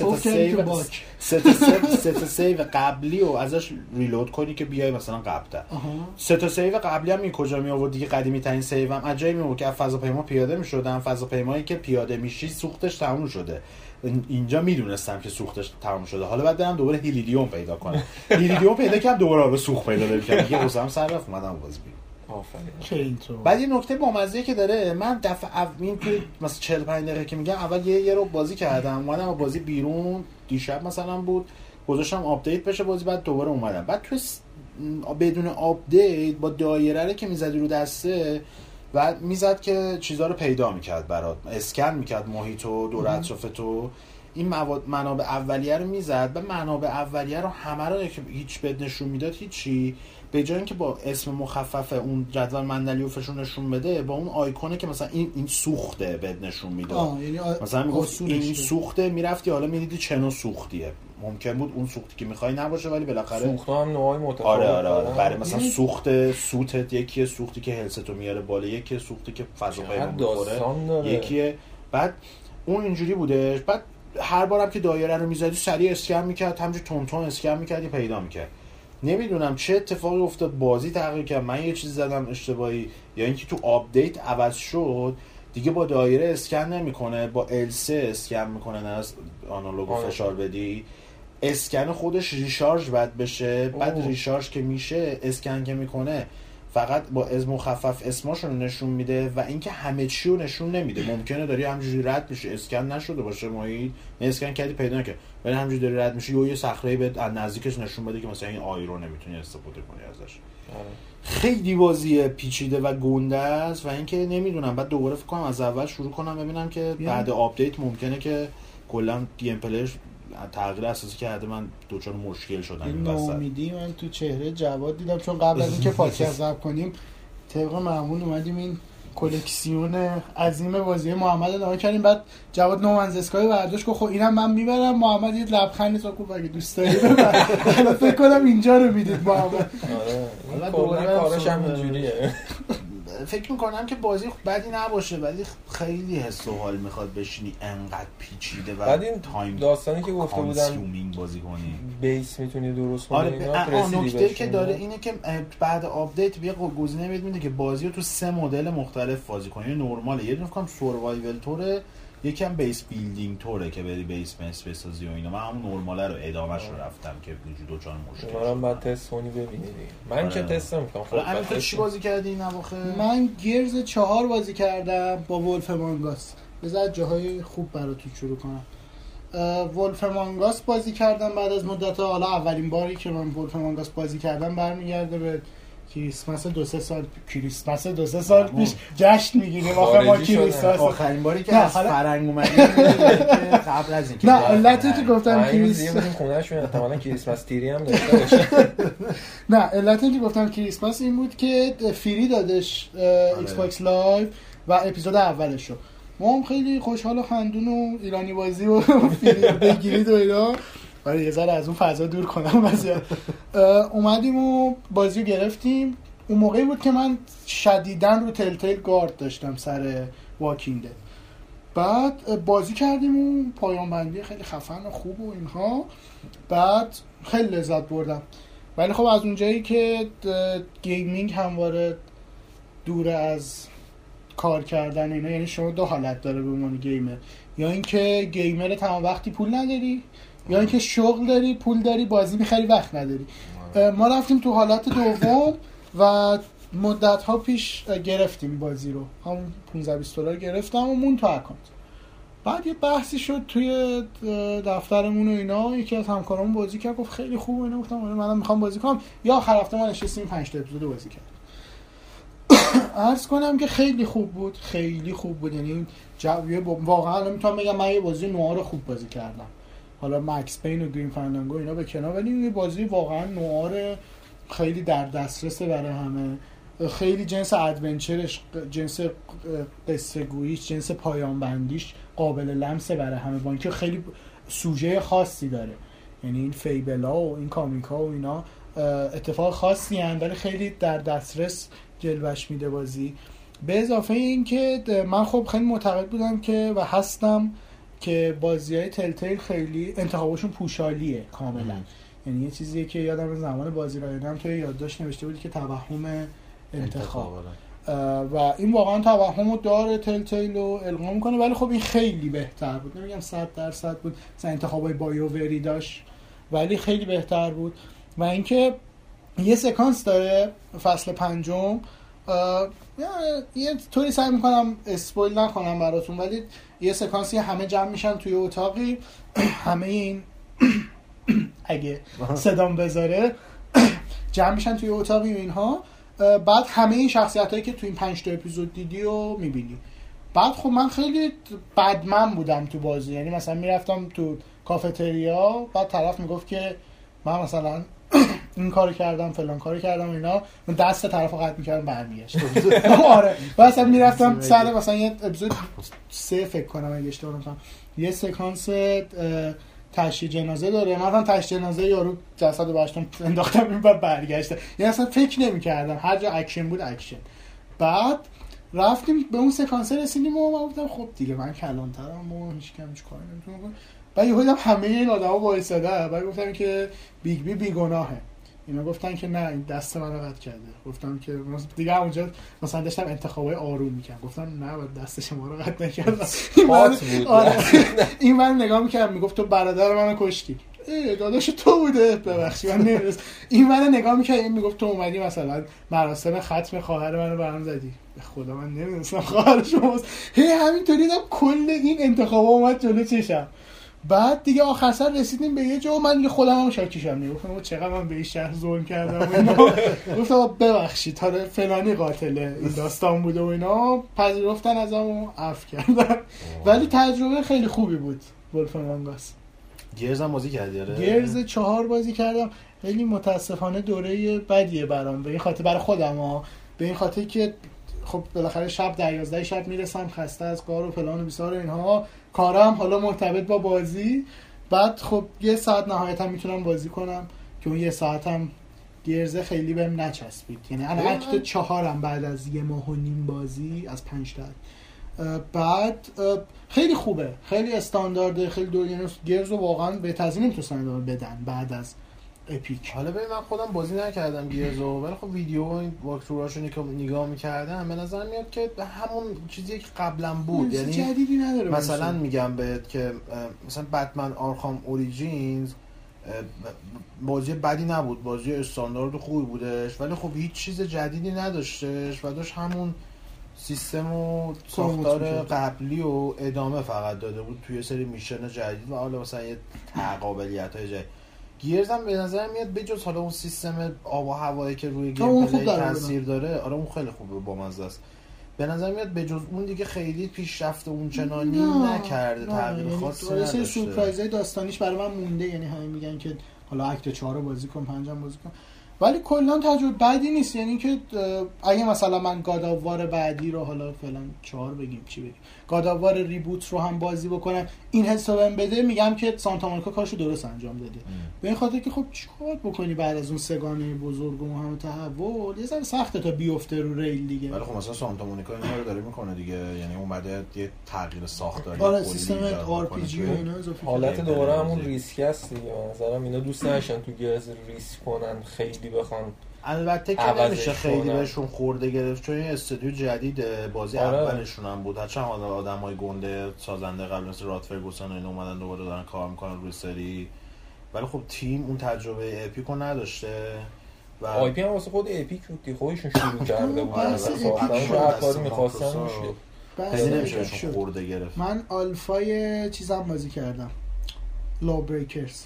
سه تا سیو قبلی رو ازش ریلود کنی که بیای مثلا قبل‌تر. 3 تا سیو قبلی هم کجا می آورد دیگه؟ قدیمی ترین سیوم اجایی می بود که از فضاپیما پیاده می‌شدم. فضاپیمایی که پیاده میشی سوختش تموم شده. اینجا میدونستم که سوختش تموم شده. حالا بعد برم دوباره هیلیدیوم پیدا کنم. هیلیدیوم پیدا کردم، دوباره سوخت پیدا کردم. دیگه حسام سر رفت اومدم بازی. بعد یه نکته بامزه که داره، من دفعه این که مثلا 45 دقیقه که میگم اول یه رو بازی کردم، اومدم بازی بیرون دیشب مثلا بود، گذاشتم آپدیت بشه بازی، بعد دوباره اومدم. بعد تو بدون آپدیت با دایره رو که میزدی رو دسته و میزد که چیزا رو پیدا میکرد برات، اسکن میکرد محیطو دور اطرافتو، این منابع اولیه رو میزد و منابع اولیه رو همه رو که هیچ بد نشون میداد هیچی، به جای اینکه با اسم مخفف اون جدول مندلیوفشون نشون بده با اون آیکونه که مثلا این سوخته بد نشون میداد، یعنی مثلا میگفت این سوخته، میرفتی حالا میدیدی چه نوع سوختیه. ممکن بود اون سوختی که میخوای نباشه ولی بالاخره سوخت‌ها هم نوعای متفاوت. آره برای مثلا سوخت سوتت یکیه، سوختی که هلستو میاره بالا یکیه، سوختی که فضا پیدا می‌کنه یکیه. بعد اون اینجوری بودش. بعد هر بارم که دایره رو میزدی سریع اسکن میکرد، همینجوری تون اسکن میکردی پیدا میکرد. نمیدونم چه اتفاقی افتاد، بازی تغییر کرد، من یه چیز زدم اشتباهی یا اینکه تو آپدیت عوض شد دیگه با دایره اسکن نمیکنه، با L3 اسکن میکنه، نه از آنالوگو فشار بدی. اسکن خودش ریشارژ باید بشه، بعد ریشارژ که میشه اسکن که میکنه فقط با اسم مخفف اسماشو نشون میده و اینکه همه چی رو نشون نمیده. ممکنه داری همینجوری رد میشه اسکن نشده باشه محیط، اسکن کردی پیدا نکنه، ولی همینجوری داری رد میشه یه صخره‌ای به نزدیکش نشون بده که مثلا این آی رو نمیتونی استفاده کنی ازش. خیلی بازی پیچیده و گنده است و اینکه نمیدونم بعد دوباره فکر کنم از اول شروع کنم ببینم که بعد آپدیت ممکنه که کلا گیم پلیش تغییر اساسی کرده، من دوچار مشکل شدم این وسط. ناامیدی من تو چهره جواد دیدم، چون قبل از اینکه پادکست ضبط کنیم طبق معمول اومدیم این کلکسیون عظیم بازی محمد نگاه کردیم، بعد جواد نومنزسکای برداشت گفت خب اینم من میبرم. محمد یه لبخند زد گفت اگه دوست داری ببر. حالا فکر کنم اینجا رو میدید محمد. آره کلا کارش هم اینجوریه. فکر میکنم که بازی بدی نباشه ولی خیلی حس و حال میخواد بشینی انقدر پیچیده و بعد این تایم داستانی که گفته بودن بازی کنی بیس میتونی درست کنی. آره نکته که داره اینه که بعد آپدیت یه گزینه میده که بازی رو تو 3 مدل مختلف بازی کنی. نورماله، یه دونه فکر کنم سوروایول توره، یکم بیس بیلدینگ توره که بری بیس بسازی و اینا. من همون نورماله رو ادامهش رو رفتم که دوچار مشکل شد. من بعد تست کنی ببینید. من که تست نمی‌کنم. خب تو چی بازی کردی این اواخر؟ من گیرز 4 بازی کردم با ولفمانگاس. بذار جاهای خوب براتون شروع کنم. ولفمانگاس بازی کردم بعد از مدت. حالا اولین باری که من ولفمانگاس بازی کردم برمیگرده به کریسمس 2-3 سال پیش جشن میگیریم آخه ما کریسمس. آخرین باری که از فرنگ اومدیم قبل از اینکه نه علتی که گفتم کریسمس خونه‌شون احتمالاً کریسمس تیری هم داشته باشه. نه علتی که گفتم کریسمس این بود که فری دادش ایکس باکس لایو و اپیزود اولشو ما هم خیلی خوشحال و خندون و ایرانی بازی و فری بگیرید و اینا، برای یه ذره از اون فضا دور کنم واسه اومدیم و بازی رو گرفتیم. اون موقعی بود که من شدیداً رو تلتیل گارد داشتم سر واکینگ دد. بعد بازی کردیم و پایان بندی خیلی خفن و خوب و اینها، بعد خیلی لذت بردم. ولی خب از اونجایی که گیمینگ همواره دور از کار کردن اینا، یعنی شما دو حالت داره به عنوان گیمر، یا اینکه گیمر تمام وقتی پول نداری، یا اینکه شغل داری پول داری بازی می‌خری وقت نداری. ما رفتیم تو حالت دوم و مدت ها پیش گرفتیم بازی رو، همون 15-20 دلار گرفتم و مون تو اکانت. بعد یه بحثی شد توی دفترمون و اینا، یکی از همکارامون بازی کرد گفت خیلی خوبه اینا، گفتم آره منم میخوام بازی کنم. یا آخر هفته ما نشستیم 5 تا اپیزود بازی کردیم. عرض کنم که خیلی خوب بود، خیلی خوب بود. یعنی واقعا نمیتونم بگم من یه بازی نوار خوب بازی کردم. حالا مکس پین و گرین فندانگو اینا به کنار، ولی یه بازی واقعا نوار خیلی در دسترسه برای همه. خیلی جنس ادونچرش، جنس قصه گوییش، جنس پایان بندیش قابل لمسه برای همه، با اینکه خیلی سوژه خاصی داره. یعنی این فیبلا و این کامیکا و اینا اتفاق خاصی هستند ولی خیلی در دسترس جلوش میده بازی. به اضافه این که من خب خیلی معتقد بودم که و هستم که بازی‌های تلتیل خیلی انتخابشون پوشالیه کاملا. یعنی یه چیزیه که یادم زمان بازی را دیدم توی یادداشت نوشته بود که توهم انتخاب و این واقعا توهمو داره تلتیل رو القا میکنه، ولی خب این خیلی بهتر بود. نمیگم 100% بود، مثلا انتخابای بایووری داشت ولی خیلی بهتر بود. و اینکه یه سکانس داره فصل 5 یه طوری سعی میکنم اسپویل نکنم براتون، ولی یه سکانسی همه جمع میشن توی اتاقی، همه این اگه صدام بذاره جمع میشن توی اتاقی و اینها. بعد همه این شخصیتایی که تو این 5 تا اپیزود دیدی رو میبینی. بعد خب من خیلی بدمن بودم تو بازی، یعنی مثلا میرفتم تو کافتریا بعد طرف میگفت که من مثلا این کارو کردم فلان کارو کردم اینا، من دست طرفو قطع می‌کردم برمیگشت. آره مثلا میرفتم سر مثلا یه اپیزود 3 فکر کنم اگه اشتباه نکنم یه سکانس تشییع جنازه داره، من مثلا تشییع جنازه یارو جسدو برداشتم انداختم این بعد برگشته، یعنی اصلا فکر نمی‌کردم، هر جا اکشن بود اکشن. بعد رفتیم به اون سکانس رسیدیم و من گفتم خب دیگه من کلانترم و هیچ کم هیچ کاری نمی‌تونم. بعد یهو دیدم همه این آدما وایساده، بعد گفتم که بیگ بی بیگناهه. اینا گفتن که نه این دست منو قطع کرده. گفتم که دیگه اونجا مثلا داشتم انتخابای آروم می‌کردم، گفتم نه بعد دست شما رو قطع نکردم. این من نگاه می‌کردم میگفت تو برادر منو کشتی. داداش تو بوده ببخشید من نمی‌دونم. این منو نگاه می‌کرد این میگفت تو اومدی مثلا مراسم ختم خواهر منو برام زدی. به خدا من نمی‌دونستم خواهر شماست. همینطوری دیدم کل این انتخابا اومد جلو چشم. بعد دیگه آخر سر رسیدیم به یه جا و من دیگه خودم هم شاکی شدم، گفتم چقدر من به این شهر ظلم کردم و اینا. گفتم ببخشید تا فلانی قاتله این داستان بوده و اینا، پذیرفتن ازم و عفو کردن. ولی تجربه خیلی خوبی بود. ولفنگاس گرز هم بازی کردی؟ آره گرز 4 بازی کردم. خیلی متاسفانه دوره بدیه برام، به این خاطر برای خودم ها، به این خاطر که خب بالاخره شب 11 شب میرسم خسته از کار و فلان و بیسار اینها، کارم حالا مرتبط با بازی. بعد خب یه ساعت نهایتا میتونم بازی کنم که اون یه ساعتم گرزه خیلی بهم نچسبید، یعنی الان اکت 4م بعد از 1.5 ماه بازی از 5 تا. بعد خیلی خوبه، خیلی استاندارده، خیلی یعنی گرزو واقعا به تزیین نمیتونن بدن بعد از اپیک. حالا ببین من خودم بازی نکردم گیرزو، ولی خب ویدیو و این واکثوراشو که نگاه می‌کردم به نظر میاد که همون چیزی که قبلا بود، یعنی جدیدی نداره. مثلا میگم بهت که مثلا بتمن آرخام اوریجینز بازی بدی نبود، بازی استاندارد خوبی بودش، ولی خب هیچ چیز جدیدی نداشتش و داشت همون سیستم و ساختار قبلی و ادامه فقط داده بود توی سری میشن جدید و حالا مثلا یه قابلیت‌های جدید. گیرز هم به نظر میاد بجز حالا اون سیستم آب و هوایی که روی گیم پلی تاثیر داره، آره اون خیلی خوبه با مزه است. به نظر میاد بجز اون دیگه خیلی پیشرفت اون چنانی نکرده، تغییر خاصی نداشته. یعنی سورپرایزای داستانیش برای من مونده، یعنی همین میگن که حالا اکت 4 رو بازی کن 5 بازی کن، ولی کلا تجربه بعدی نیست. یعنی که اگه مثلا من گاداوار بعدی رو حالا فلان 4 بگیم چی بگیم گاداوار ریبوت رو هم بازی بکنم این حسو بهم بده، میگم که سانتا مونیکا کارشو درست انجام داده. به این خاطر که خب چیکار بکنی بعد از اون سگانه بزرگ و همه تحول یه ذره سخته تا بیفته رو ریل دیگه. ولی خب مثلا سانتا مونیکا این کارو داره میکنه دیگه، یعنی اومده یه تغییر ساختاری کلی سیستم آر پی جی و اینا اضافه حالت دوباره همون ریسک است دیگه. مثلا اینا دوست داشتن تو گرز ریسک کنن، خیلی بخوان البته که نمیشه خیلی بهشون خورده گرفت چون این استودیو جدید بازی اولشون هم بود، هرچند آدمای گنده سازنده قبل مثل راد فرگوسن و اینا اومدن دوباره دارن کار میکنن روی سری، ولی خب تیم اون تجربه اپیکو نداشته و آی پی هم واسه خود اپیک بود، خودشون شروع کرده بودن ساختن هر کاری می‌خواستن میشه، خیلی نمیشه بهشون خورده گرفت. من آلفای چیزام بازی کردم، لو بریکرز،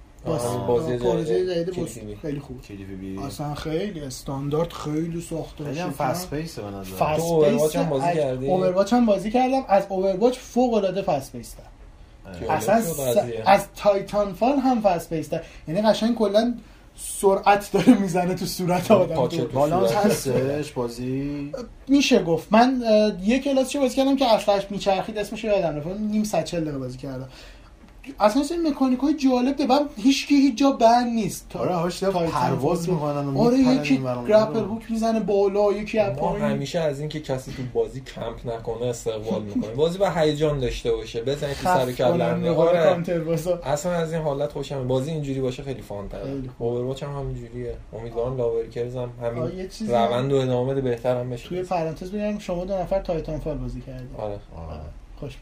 بازی جدید بود، خیلی خوب، اصلا خیلی استاندارد، خیلی ساخته خیلی هم فست پیس به نظر. تو اوورواچ هم بازی کردی؟ اوورواچ هم بازی کردم، از اوورواچ فوق العاده فست پیس تر، اصلا از تایتان فال هم فست پیس تر، یعنی قشنگ کلا سرعت داره میزنه تو صورت آدم. بالانس هستش بازی میشه گفت. من یک کلاس چه بازی کردم که اصلاش میچرخید، اسمش یادم رفت، نیم ساعت 40 دقیقه بازی کردم. اصلا این مکانیکای جالب ده، من هیچ جا بند نیست. آره هاش پرواز میکنن و آره یکی گرپل هوک میزنه بالا، یکی از پایین. همیشه از این که کسی تو بازی کمپ نکنه استقبال میکنه. بازی با هیجان داشته باشه، بزنید تو سر کله. آره اصلا از این حالت خوشم. بازی اینجوری باشه خیلی فان تره. اوورواچ هم همینجوریه. امیدوارم لاورکرز هم همین روند و ادامه بده، بهترم بشه. توی پرانتز بگم شما دو نفر تایتان فال بازی کردید. آره خوش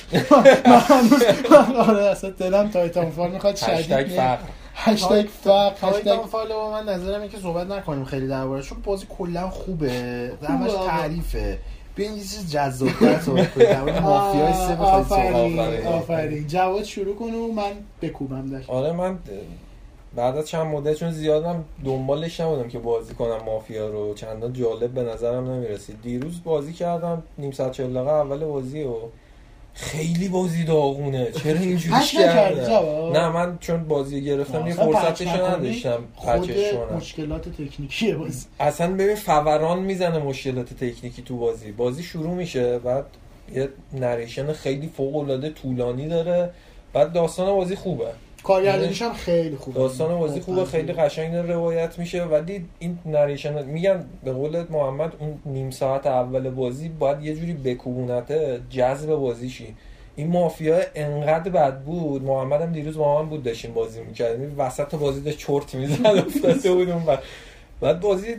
من آره اصلا دلم تایتان فال میخواد شدید هشتگ فقر تایتان فال و من نظرم اینه که صحبت نکنیم خیلی درباره‌اش، چون بازی کلا خوبه، همش تعریفه. بیاین یه چیز جذاب‌تر صحبت کنیم. در مورد مافیای 3 بخواید صحبت کنیم. آفرین جواد شروع کنه و من بکوبم داشت. آره من بعد از چند مدت چون زیادم دنبالش نبودم که بازی کنم مافیا رو، چندان جالب به نظرم نمیرسید. دیروز بازی کردم نیم ساعت 40 دقیقه اول بازی و خیلی بازی داغونه. چرا اینجوری کردن؟ نه من چون بازی گرفتم یه فرصتش نداشتم پچش کنم. مشکلات تکنیکی بازی اصلا ببین فوران میزنه مشکلات تکنیکی تو بازی شروع میشه، بعد یه نریشن خیلی فوق العاده طولانی داره، بعد داستان بازی خوبه، کارگردانیش هم خیلی خوبه، داستان بازی خوبه، خیلی قشنگ روایت میشه، ولی این نریشن میگن به قول محمد اون نیم ساعت اول بازی باید یه جوری بکوبونته جذب بازیشی. این مافیا انقدر بد بود، محمد هم دیروز با من بود داشتیم بازی میکردیم، وسط بازی داشت چرت میزد افتاده بود اون بعد بازی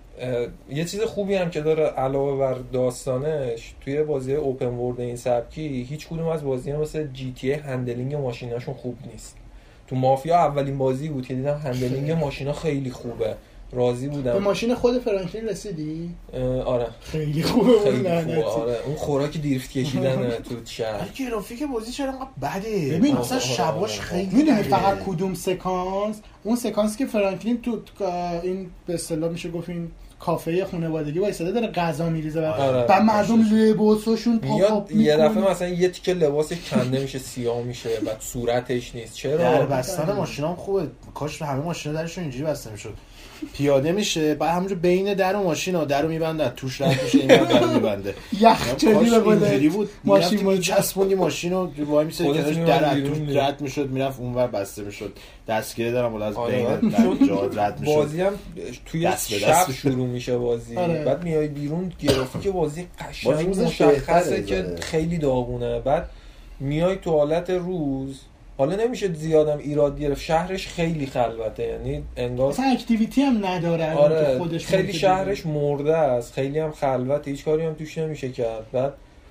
یه چیز خوبی هم که داره علاوه بر داستانش، توی بازی اوپن ورلد این سبکی هیچ کدوم از بازی‌ها مثل جی تی ای هندلینگ ماشیناشون خوب نیست. تو مافیا اولین بازی بود که دیدم هندلینگ ماشینا خیلی خوبه، راضی بودم. به ماشین خود فرانکلین رسیدی؟ آره خیلی خوبه اون. آره اون خوراک دیرفت کشیدن تو شهر. گرافیک بازی چرا انقدر بده؟ ببین مثلا شباش خیلی میدونی فقط کدوم سکانس، اون سکانس که فرانکلین تو این به اصطلاح میشه گفت این کافه خانوادگی وایساده داره غذا میریزه و مردم لباساشون میاد یه دفعه مثلا یه تیکه لباسش کنده میشه سیاه میشه بعد صورتش نیست. چرا؟ در بستن ماشینام خوبه، کاش همه ماشینا درشون اینجوری بسته میشد. پیاده میشه بعد همونجا بین در و ماشینا درو میبندن، توش رد میشه این درو میبنده. یخچالی به قول بود ماشین چسبوندی ماشینو وای میسه کنارش در توش رد میشد میرفت اونور بسته میشد. دستگیره دارم بالا از بین جا رد میشد. بازی هم توی شب شروع میشه بازی، بعد میای بیرون گرافیک بازی قشنگ مشخصه که خیلی داغونه، بعد میای تو حالت روز حالا نمیشه زیادم ایراد گرفت، شهرش خیلی خلوته، یعنی انگار اصلا اکتیویتی هم نداره. آره خودش خیلی شهرش مرده است، خیلی هم خلوته، هیچ کاری هم توش نمیشه کرد. بعد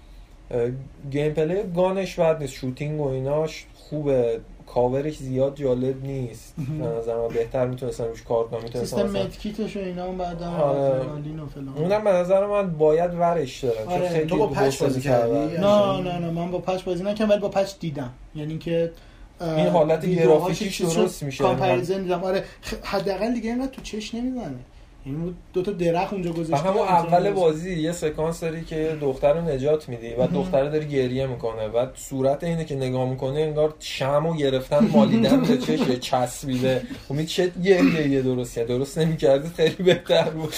گیم پلی گانش بد نیست، شوتینگ و ایناش خوبه، کاورش زیاد جالب نیست به نظر من، بهتر میتونستن روش کار کنن، میتونستن سیستم مدکیتش و اینا هم بعدا آدرنالین و فلان اونم به نظر من باید ورش دارن. چون خیلی تو با پچ بازی کردی؟ نه من با پچ بازی نکردم ولی با پچ دیدم، یعنی که این حالت گرافیکیش درست میشه، کامپریزن میذارم. آره حداقل دیگه اینقدر تو چش نمیزنه، این دو تا درخت اونجا گذاشته. همون اول بازی یه سکانس داری که دختر رو نجات میدی، بعد دختره داره گریه میکنه، بعد صورت اینه که نگاه میکنه انگار شمعو گرفتن مالیدن به چشه چسبیده. امید چه گریه درست نمی‌کردی خیلی بهتر بود.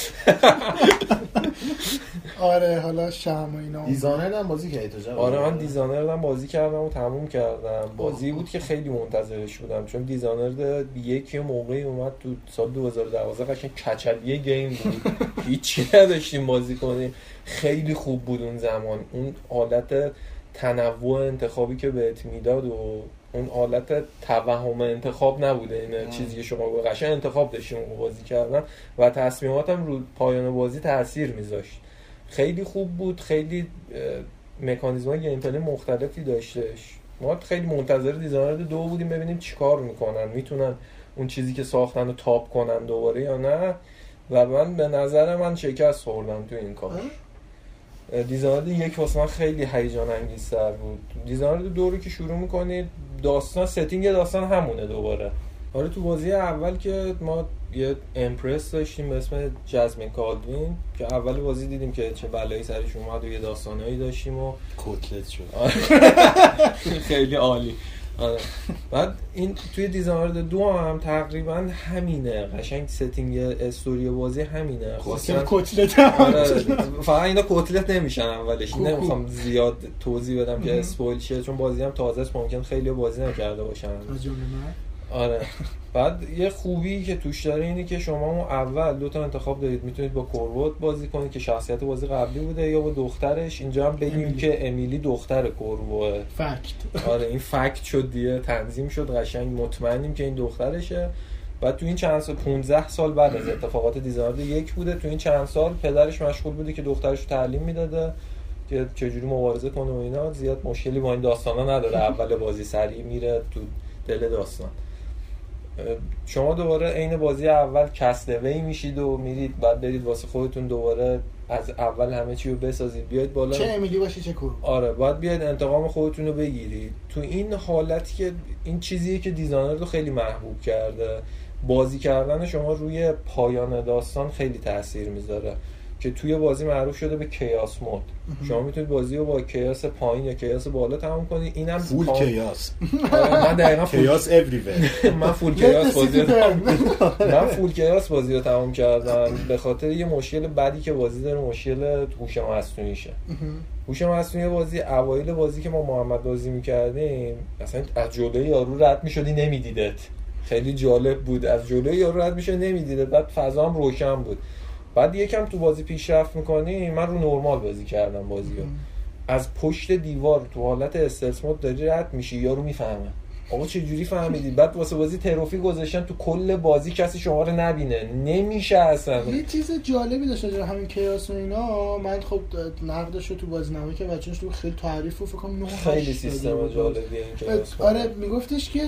آره حالا شمع و اینا. دیزاینر هم بازی کردی تو جا؟ آره من دیزاینر هم بازی کردم و تموم کردم. بازی بود که خیلی منتظرش بودم، چون دیزاینر یکی موقعی اومد تو سال 2012 قشنگ کچلیه گیم بود. هیچی نداشتیم بازی کنیم، خیلی خوب بود اون زمان. اون حالت تنوع انتخابی که بهت میداد و اون حالت توهم انتخاب نبوده، این چیزی که شما قشنگ انتخاب داشتیم بازی کردن و تصمیماتم رو پایان بازی تاثیر میذاشت. خیلی خوب بود، خیلی مکانیزم‌های گیم پلی مختلفی داشتش. ما خیلی منتظر دیزاینر 2 بودیم ببینیم چیکار میکنن، میتونن اون چیزی که ساختن رو تاپ کنن دوباره یا نه، و من به نظر من شکست خوردم تو این کار. دیزاینر 1 واسه من خیلی هیجان انگیزتر بود. دیزاینر 2 رو که شروع میکنید داستان ستینگ داستان همونه دوباره. آره تو بازی اول که ما یه امپرس داشتیم به اسم جزمین کالدوین که اول بازی دیدیم که چه بلایی سرش اومد و یه داستانایی داشتیم و کتلت شد. خیلی عالی. آره. بعد این توی دیزاینر 2 هم تقریبا همینه، قشنگ ستینگ استوری بازی همینه. خاصه کتلت. آره فقط اینا کتلت نمیشن اولش. نمیخوام زیاد توضیح بدم که اسپویل شه، چون بازی هم تازه است، ممکن خیلی بازی نکرده باشن. آره. بعد یه خوبی که توش داره اینه که شما اون اول 2 تا انتخاب دارید، میتونید با کوروت بازی کنید که شخصیت بازی قبلی بوده، یا با دخترش. اینجا هم بگیم که امیلی دختر کوروه. فکت. آره این فکت شد دیگه، تنظیم شد قشنگ، مطمئنیم که این دخترشه. بعد تو این چند سال 15 سال بعد از اتفاقات دیزاینر 1 بوده، تو این چند سال پدرش مشغول بوده که دخترش رو تعلیم میداده که چجوری مبارزه کنه و اینا. زیاد مشکلی با این داستانا نداره. اول بازی سریع میره تو دل داستان. شما دوباره عین بازی اول کستوی میشید و میرید بعد برید واسه خودتون دوباره از اول همه چی رو بسازید بیاید بالا، چه امیلی باشی چه کورو. آره باید بیاید انتقام خودتون رو بگیرید. تو این حالتی که این چیزیه که دیزاینر رو خیلی محبوب کرده، بازی کردن شما روی پایان داستان خیلی تاثیر میذاره که توی بازی معروف شده به کیاس مود. شما میتونید بازی رو با کیاس پایین یا کیاس بالا تموم کنید. اینم فول کیاس. من دقیقاً کیاس اوریور. من فول کیاس بازی رو تموم کردم به خاطر یه مشکل بعدی که بازی داره، مشکل هوش مصنوعیشه. هوش مصنوعی بازی اوایل بازی که ما محمد بازی می‌کردیم مثلا از جلوی یارو رد می‌شدی نمی‌دیدت، خیلی جالب بود، از جلوی یارو رد می‌شد نمی‌دیدت، بعد فضا هم روشن بود. بعد یکم تو بازی پیشرفت میکنی، من رو نورمال بازی کردم بازیو، از پشت دیوار تو حالت استلس مود داری رد میشی یارو میفهمه آقا چه جوری فهمیدی، بعد واسه بازی تروفی گذاشتن تو کل بازی کسی شما رو نبینه، نمیشه اصلا. یه چیز جالبی داشت در همین کیاس و اینا، من خب نقدش رو تو بازینامه که بچه‌اش تو خیلی تعریف و فکر کنم خیلی سیستم جالبیه این کیاس. آره میگفتش که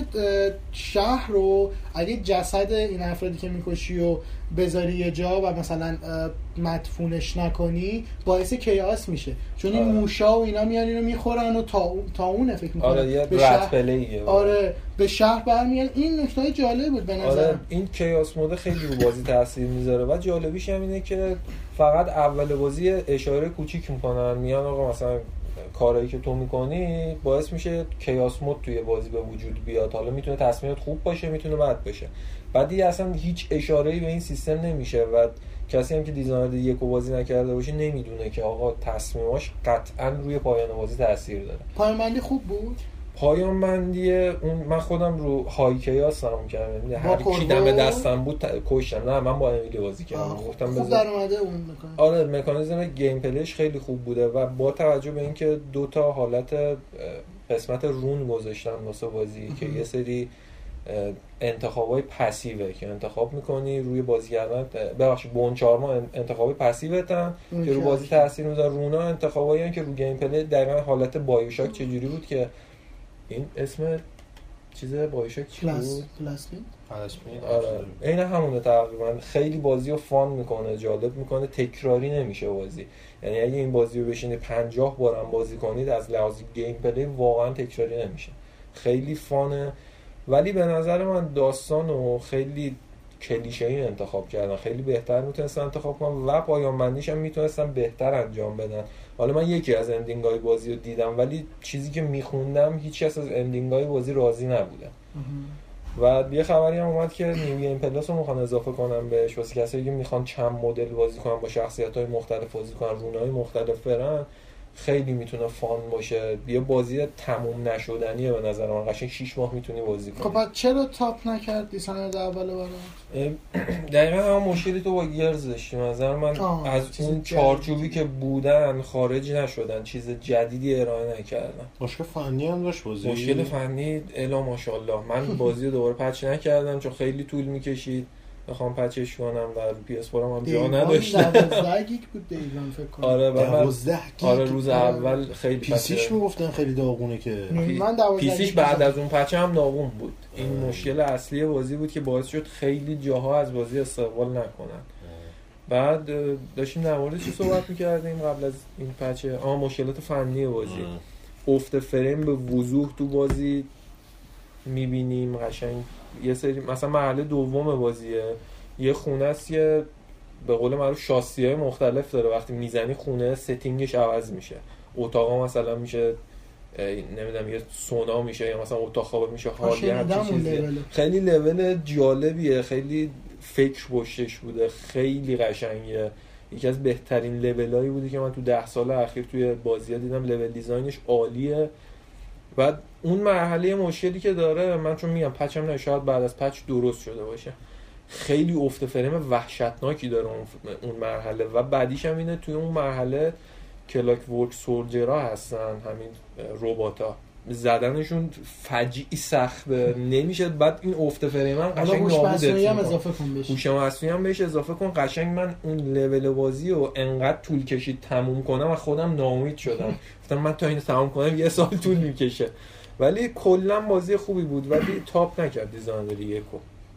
شهر رو اگه جسد این افرادی که میکشی و بذاری یه جا و مثلا مدفونش نکنی باعث کیاس میشه، چون این موشا و اینا میان اینو میخورن و تا اونه فکر میکنم. آره یه رد پلیه. آره به شهر برمیان. این نکته جالب بود به نظر. آره این کیاس مود خیلی رو بازی تاثیر میذاره و جالبیش هم اینه که فقط اول بازی اشاره کوچیک میکنن، میان آقا مثلا کارهایی که تو میکنی باعث میشه کیاس مود توی بازی به وجود بیاد. حالا میتونه تصمیمات خوب باشه میتونه بد باشه، بعدی اصلا هیچ اشاره‌ای به این سیستم نمیشه و کسی هم که دیزاینر یکو بازی نکرده باشه نمیدونه که آقا تصمیماش قطعا روی پایان بازی تاثیر داره. پایان بندی خوب بود. پایان بندی اون من خودم رو های کیاس تموم کردم، هر کی دم دستم بود کشتم. نه من با امیلی بازی کردم، گفتم خوب در اومده اون مکانیزم. آره مکانیزم گیم پلیش خیلی خوب بوده و با توجه به اینکه دو تا حالت قسمت رون گذاشتن واسه بازی که یه سری انتخابای پسیوه که انتخاب میکنی روی بازی کردن، ببخشید بونچارما انتخابای پسیوتن که رو بازی تاثیر میذاره، رونا انتخابایی هستن که رو گیم پلی دقیقاً حالت بایوشاک چجوری بود که این اسم چیز بایوشاک چی بود؟ پلاسمید. آره این همونه تقریبا. خیلی بازی رو فان میکنه، جالب میکنه، تکراری نمیشه بازی. یعنی اگه این بازی رو بشینی 50 بارم بازی کنید از لحاظ گیم پلی واقعا تکراری نمیشه، خیلی فانه. ولی به نظر من داستانو خیلی کلیشه‌ای انتخاب کردن، خیلی بهتر میتونستن انتخاب کنن و پایان بندیش هم میتونستن بهتر انجام بدن. حالا من یکی از اندینگ‌های بازی رو دیدم ولی چیزی که میخوندم هیچ کس از اندینگ‌های بازی راضی نبوده. و یه خبری هم اومد که نیو گیم پلاس رو میخوان اضافه کنن بهش واسه کسایی که میخوان چند مدل بازی کنن، با شخصیت‌های مختلف بازی کنن، رونهای مختلف برن. خیلی میتونه فان باشه، یه بازی تموم نشدنیه به نظر من، قشنگ 6 ماه میتونی بازی کنی. خب چرا تاپ نکرد دیزاینر در اول برات؟ دقیقاً هم مشکلی تو با گیرز داشتیم از نظر من، از اون چارچوبی که بودن خارج نشدن، چیز جدیدی ارائه نکردن. مشکل فنی هم داشت بازی. مشکل فنی الا ماشاءالله. من بازی رو دوباره پچ نکردم چون خیلی طول میکشید بخوام پچش کنم و رو PS4 هم جا نداشتم. 12 گیگ بود دیگه فکر کنم. آره 12 گیگ. آره روز اول خیلی پیسیش میگفتن خیلی داغونه که من 12 پیسیش بعد از اون پچ هم داغون بود. این مشکل اصلی بازی بود که باعث شد خیلی جاها از بازی استقبال نکنن. بعد داشتیم در مورد چی صحبت می‌کردیم قبل از این پچ؟ مشکلات فنی بازی. افت فریم به وضوح تو بازی می‌بینیم. قشنگ یه سری مثلا مرحله دوم بازیه، یه خونه است که به قول معروف شاسی‌های مختلف داره، وقتی میزنی خونه ستینگش عوض میشه، اتاقا مثلا میشه نمیدونم یه سونا میشه یا مثلا اتاق خواب میشه، حالی همچین چیزی. خیلی لول جالبیه، خیلی فکر پشتش بوده، خیلی قشنگه. یکی از بهترین لولایی بوده که من تو 10 سال اخیر توی بازی‌ها دیدم. لول دیزاینش عالیه. بعد اون مرحله مشکلی که داره، من چون میگم پچم نه، شاید بعد از پچ درست شده باشه، خیلی افت فریم وحشتناکی داره اون مرحله. و بعدیش هم اینه توی اون مرحله کلاک ورک سولجرها هستن، همین رباتا، زدنشون فجیعی سخته، نمیشه. بعد این افت فریم هم قشنگ نابودت هم اضافه کن بهش، هوش مصنوعی هم بهش اضافه کن. قشنگ من اون لول بازی رو انقدر طول کشید تموم کنم و خودم ناامید شدم، گفتم من تا اینو تموم کنم یه سال طول میکشه. ولی کلا بازی خوبی بود ولی تاپ نکرد دیزاینر یکو.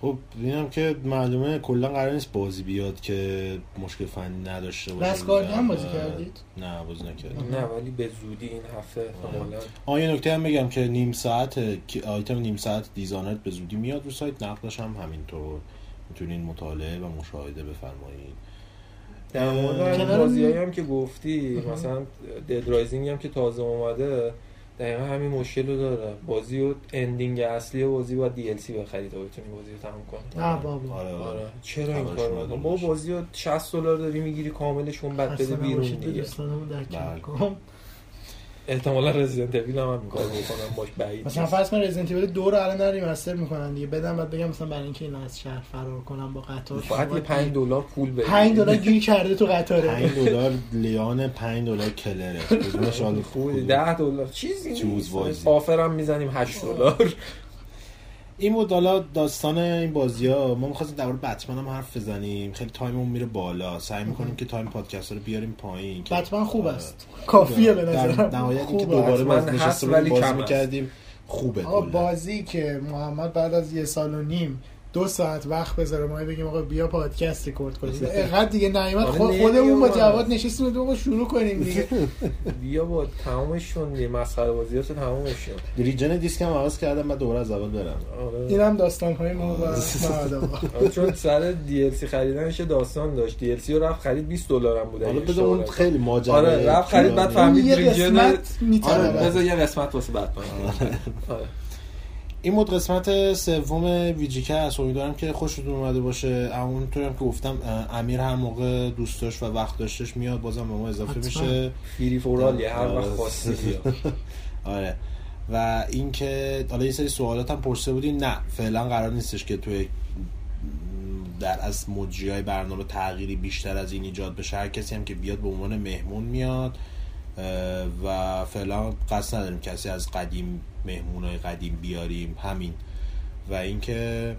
خب ببینم که معلومه کلا قرار نیست بازی بیاد که مشکل فنی نداشته باشه. رسکاردین بازی کردید؟ نه بازی نکردم. نه ولی به زودی این هفته احتمالاً. یه نکته هم بگم که نیم ساعت آیتم نیم ساعت دیزانت به زودی میاد رو سایت، نقدش هم همینطور، میتونین مطالعه و مشاهده بفرمایید. در مورد بازیایی هم که گفتی مثلا دد رایزینگ هم که تازه اومده دقیقا همین مشکل رو داره، بازی و اندینگ اصلی بازی باید DLC بخرید تا بتونی بازی رو تموم کنی. بابا آره. چرا این کارو میکنی؟ با بازی رو $60 داری میگیری کاملشون بعد بده بیرون دیگه. احتمالاً رزیدنت ایول هم این کارو بکنن باش بعید. مثلا فرض کن رزیدنت ایول 2 رو الان دارن ریمستر میکنن دیگه، بدم بعد بگم مثلا برای اینکه این از شهر فرار کنم با قطار فقط یه $5 پول بده. $5 گیر کرده تو قطاره. $5 لیان، $5 کلره. کدومش حال خوبه؟ $10 چیزی نیست. آفرم میزنیم $8. این بود. حالا داستان این بازی‌ها ما می‌خواستیم درباره بتمن هم حرف بزنیم، خیلی تایممون میره بالا، سعی می‌کنیم که تایم پادکست رو بیاریم پایین. بتمن خوب است، کافیه به نظر من. نهایت اینکه دوباره بازی نشستیم بازی می‌کردیم خوبه. آقا بازی که محمد بعد از 1.5 سال 2 ساعت وقت بذاره ما بگیم آقا بیا پادکست رکورد کنیم، اینقدر دیگه نیومد خودمون با جواد نشستیم و شروع کنیم دیگه. بیا با تمامش شد دیگه، مسخره بازیات تمامش شد. ریجن دیسک هم عوض کردم بعد دوباره از اول برم. اینم داستان‌های ما با معادن. چون سر DLC خریدنش داستان داشت، DLC رو رفت خرید $20 هم بود. حالا بده اون خیلی ماجرا. آره رفت خرید بعد فهمید ریجن بذار یه قسمت واسه بعد. این بود قسمت سوم ویجیکست. امیدوارم که خوشتون اومده باشه. همونطوری هم که گفتم امیر هر موقع دوست داشت و وقت داشتش میاد، بازم به ما اضافه میشه. فری فورال هر وقت خواستی بیا. آره. و اینکه حالا یه سری سوالات هم پرسیده بودین، نه فعلا قرار نیستش که توی در از مجریای برنامه تغییری بیشتر از این ایجاد بشه. هر کسی هم که بیاد به عنوان مهمون میاد و فعلا قصد نداریم کسی از مهمونای قدیم بیاریم، همین. و اینکه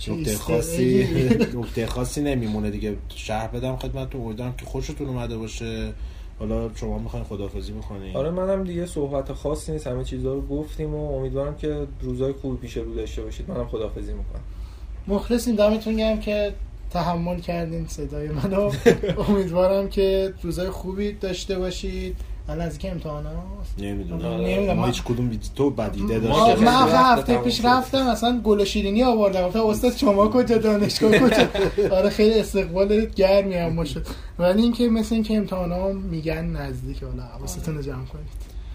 نکته خاصی نمیمونه دیگه. شرح بدم خدمتتون، امیدوارم که خوشتون اومده باشه. حالا شما میخواین خداحافظی بکنین؟ آره منم دیگه صحبت خاصی نیست، همه چیزا رو گفتیم و امیدوارم که روزای خوبی پیش رو داشته باشید. منم خداحافظی میکنم. مخلصیم، دمتون گرم که تحمل کردین صدای منو. امیدوارم که روزای خوبی داشته باشید. الان از که امتحان هست؟ نمیدونم ما هیچ کدوم تو بدیده داشته. من هفته پیش رفتم مثلا گل و شیرینی آوردم، گفتم استاد شما کجا، دانشگاه کجا؟ آره خیلی استقبال گرمی هم شد. ولی اینکه مثلا اینکه امتحانا میگن نزدیک، حالا حواستون رو جمع کنید.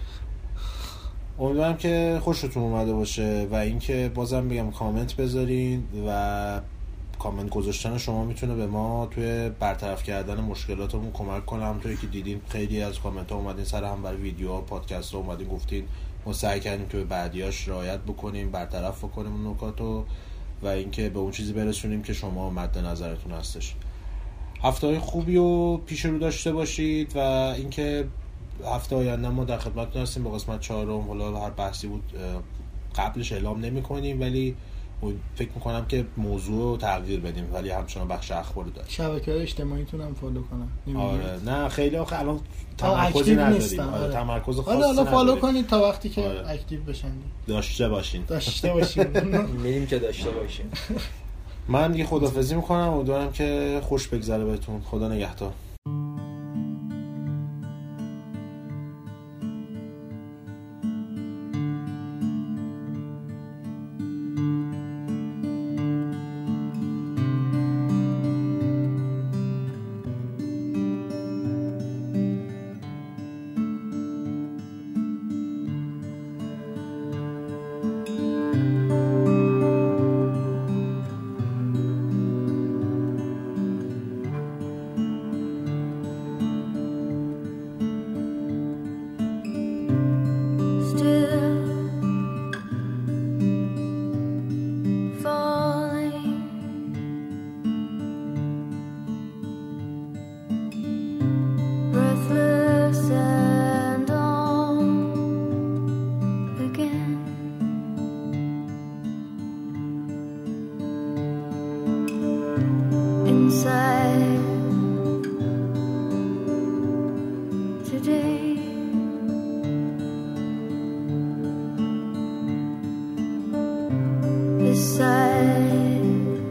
امیدوارم که خوشتون اومده باشه و اینکه بازم میگم کامنت بذارین و کامنت گذاشتن شما میتونه به ما توی برطرف کردن مشکلاتمون کمک کنه. همونطوری که دیدین خیلی از کامنت ها اومدین سر هم برای ویدیوها پادکست ها اومدین گفتین، ما سعی کردیم که به بعدیاش رعایت بکنیم، برطرف بکنیم اون نکاتو و اینکه به اون چیزی برسونیم که شما مد نظرتون هستش. هفته‌های خوبی رو پیش رو داشته باشید و اینکه هفته آینده ما در خدمتتون هستیم با قسمت 4. حالا هر بحثی بود قبلش اعلام نمی‌کنیم ولی فکر میکنم که موضوع رو تغییر بدیم، ولی همچنان بخش اخبار داره. شبکه‌های اجتماعیتون هم فالو کنن. آره نه خیلی آخه الان تمرکزی نداریم. آره تمرکز خاصی حالا فالو کنید تا وقتی که اکتیو بشن. داشته باشین. میریم که داشته باشین. من دیگه خداحافظی میکنم، امیدوارم که خوش بگذره بهتون. خدا نگهدار. This side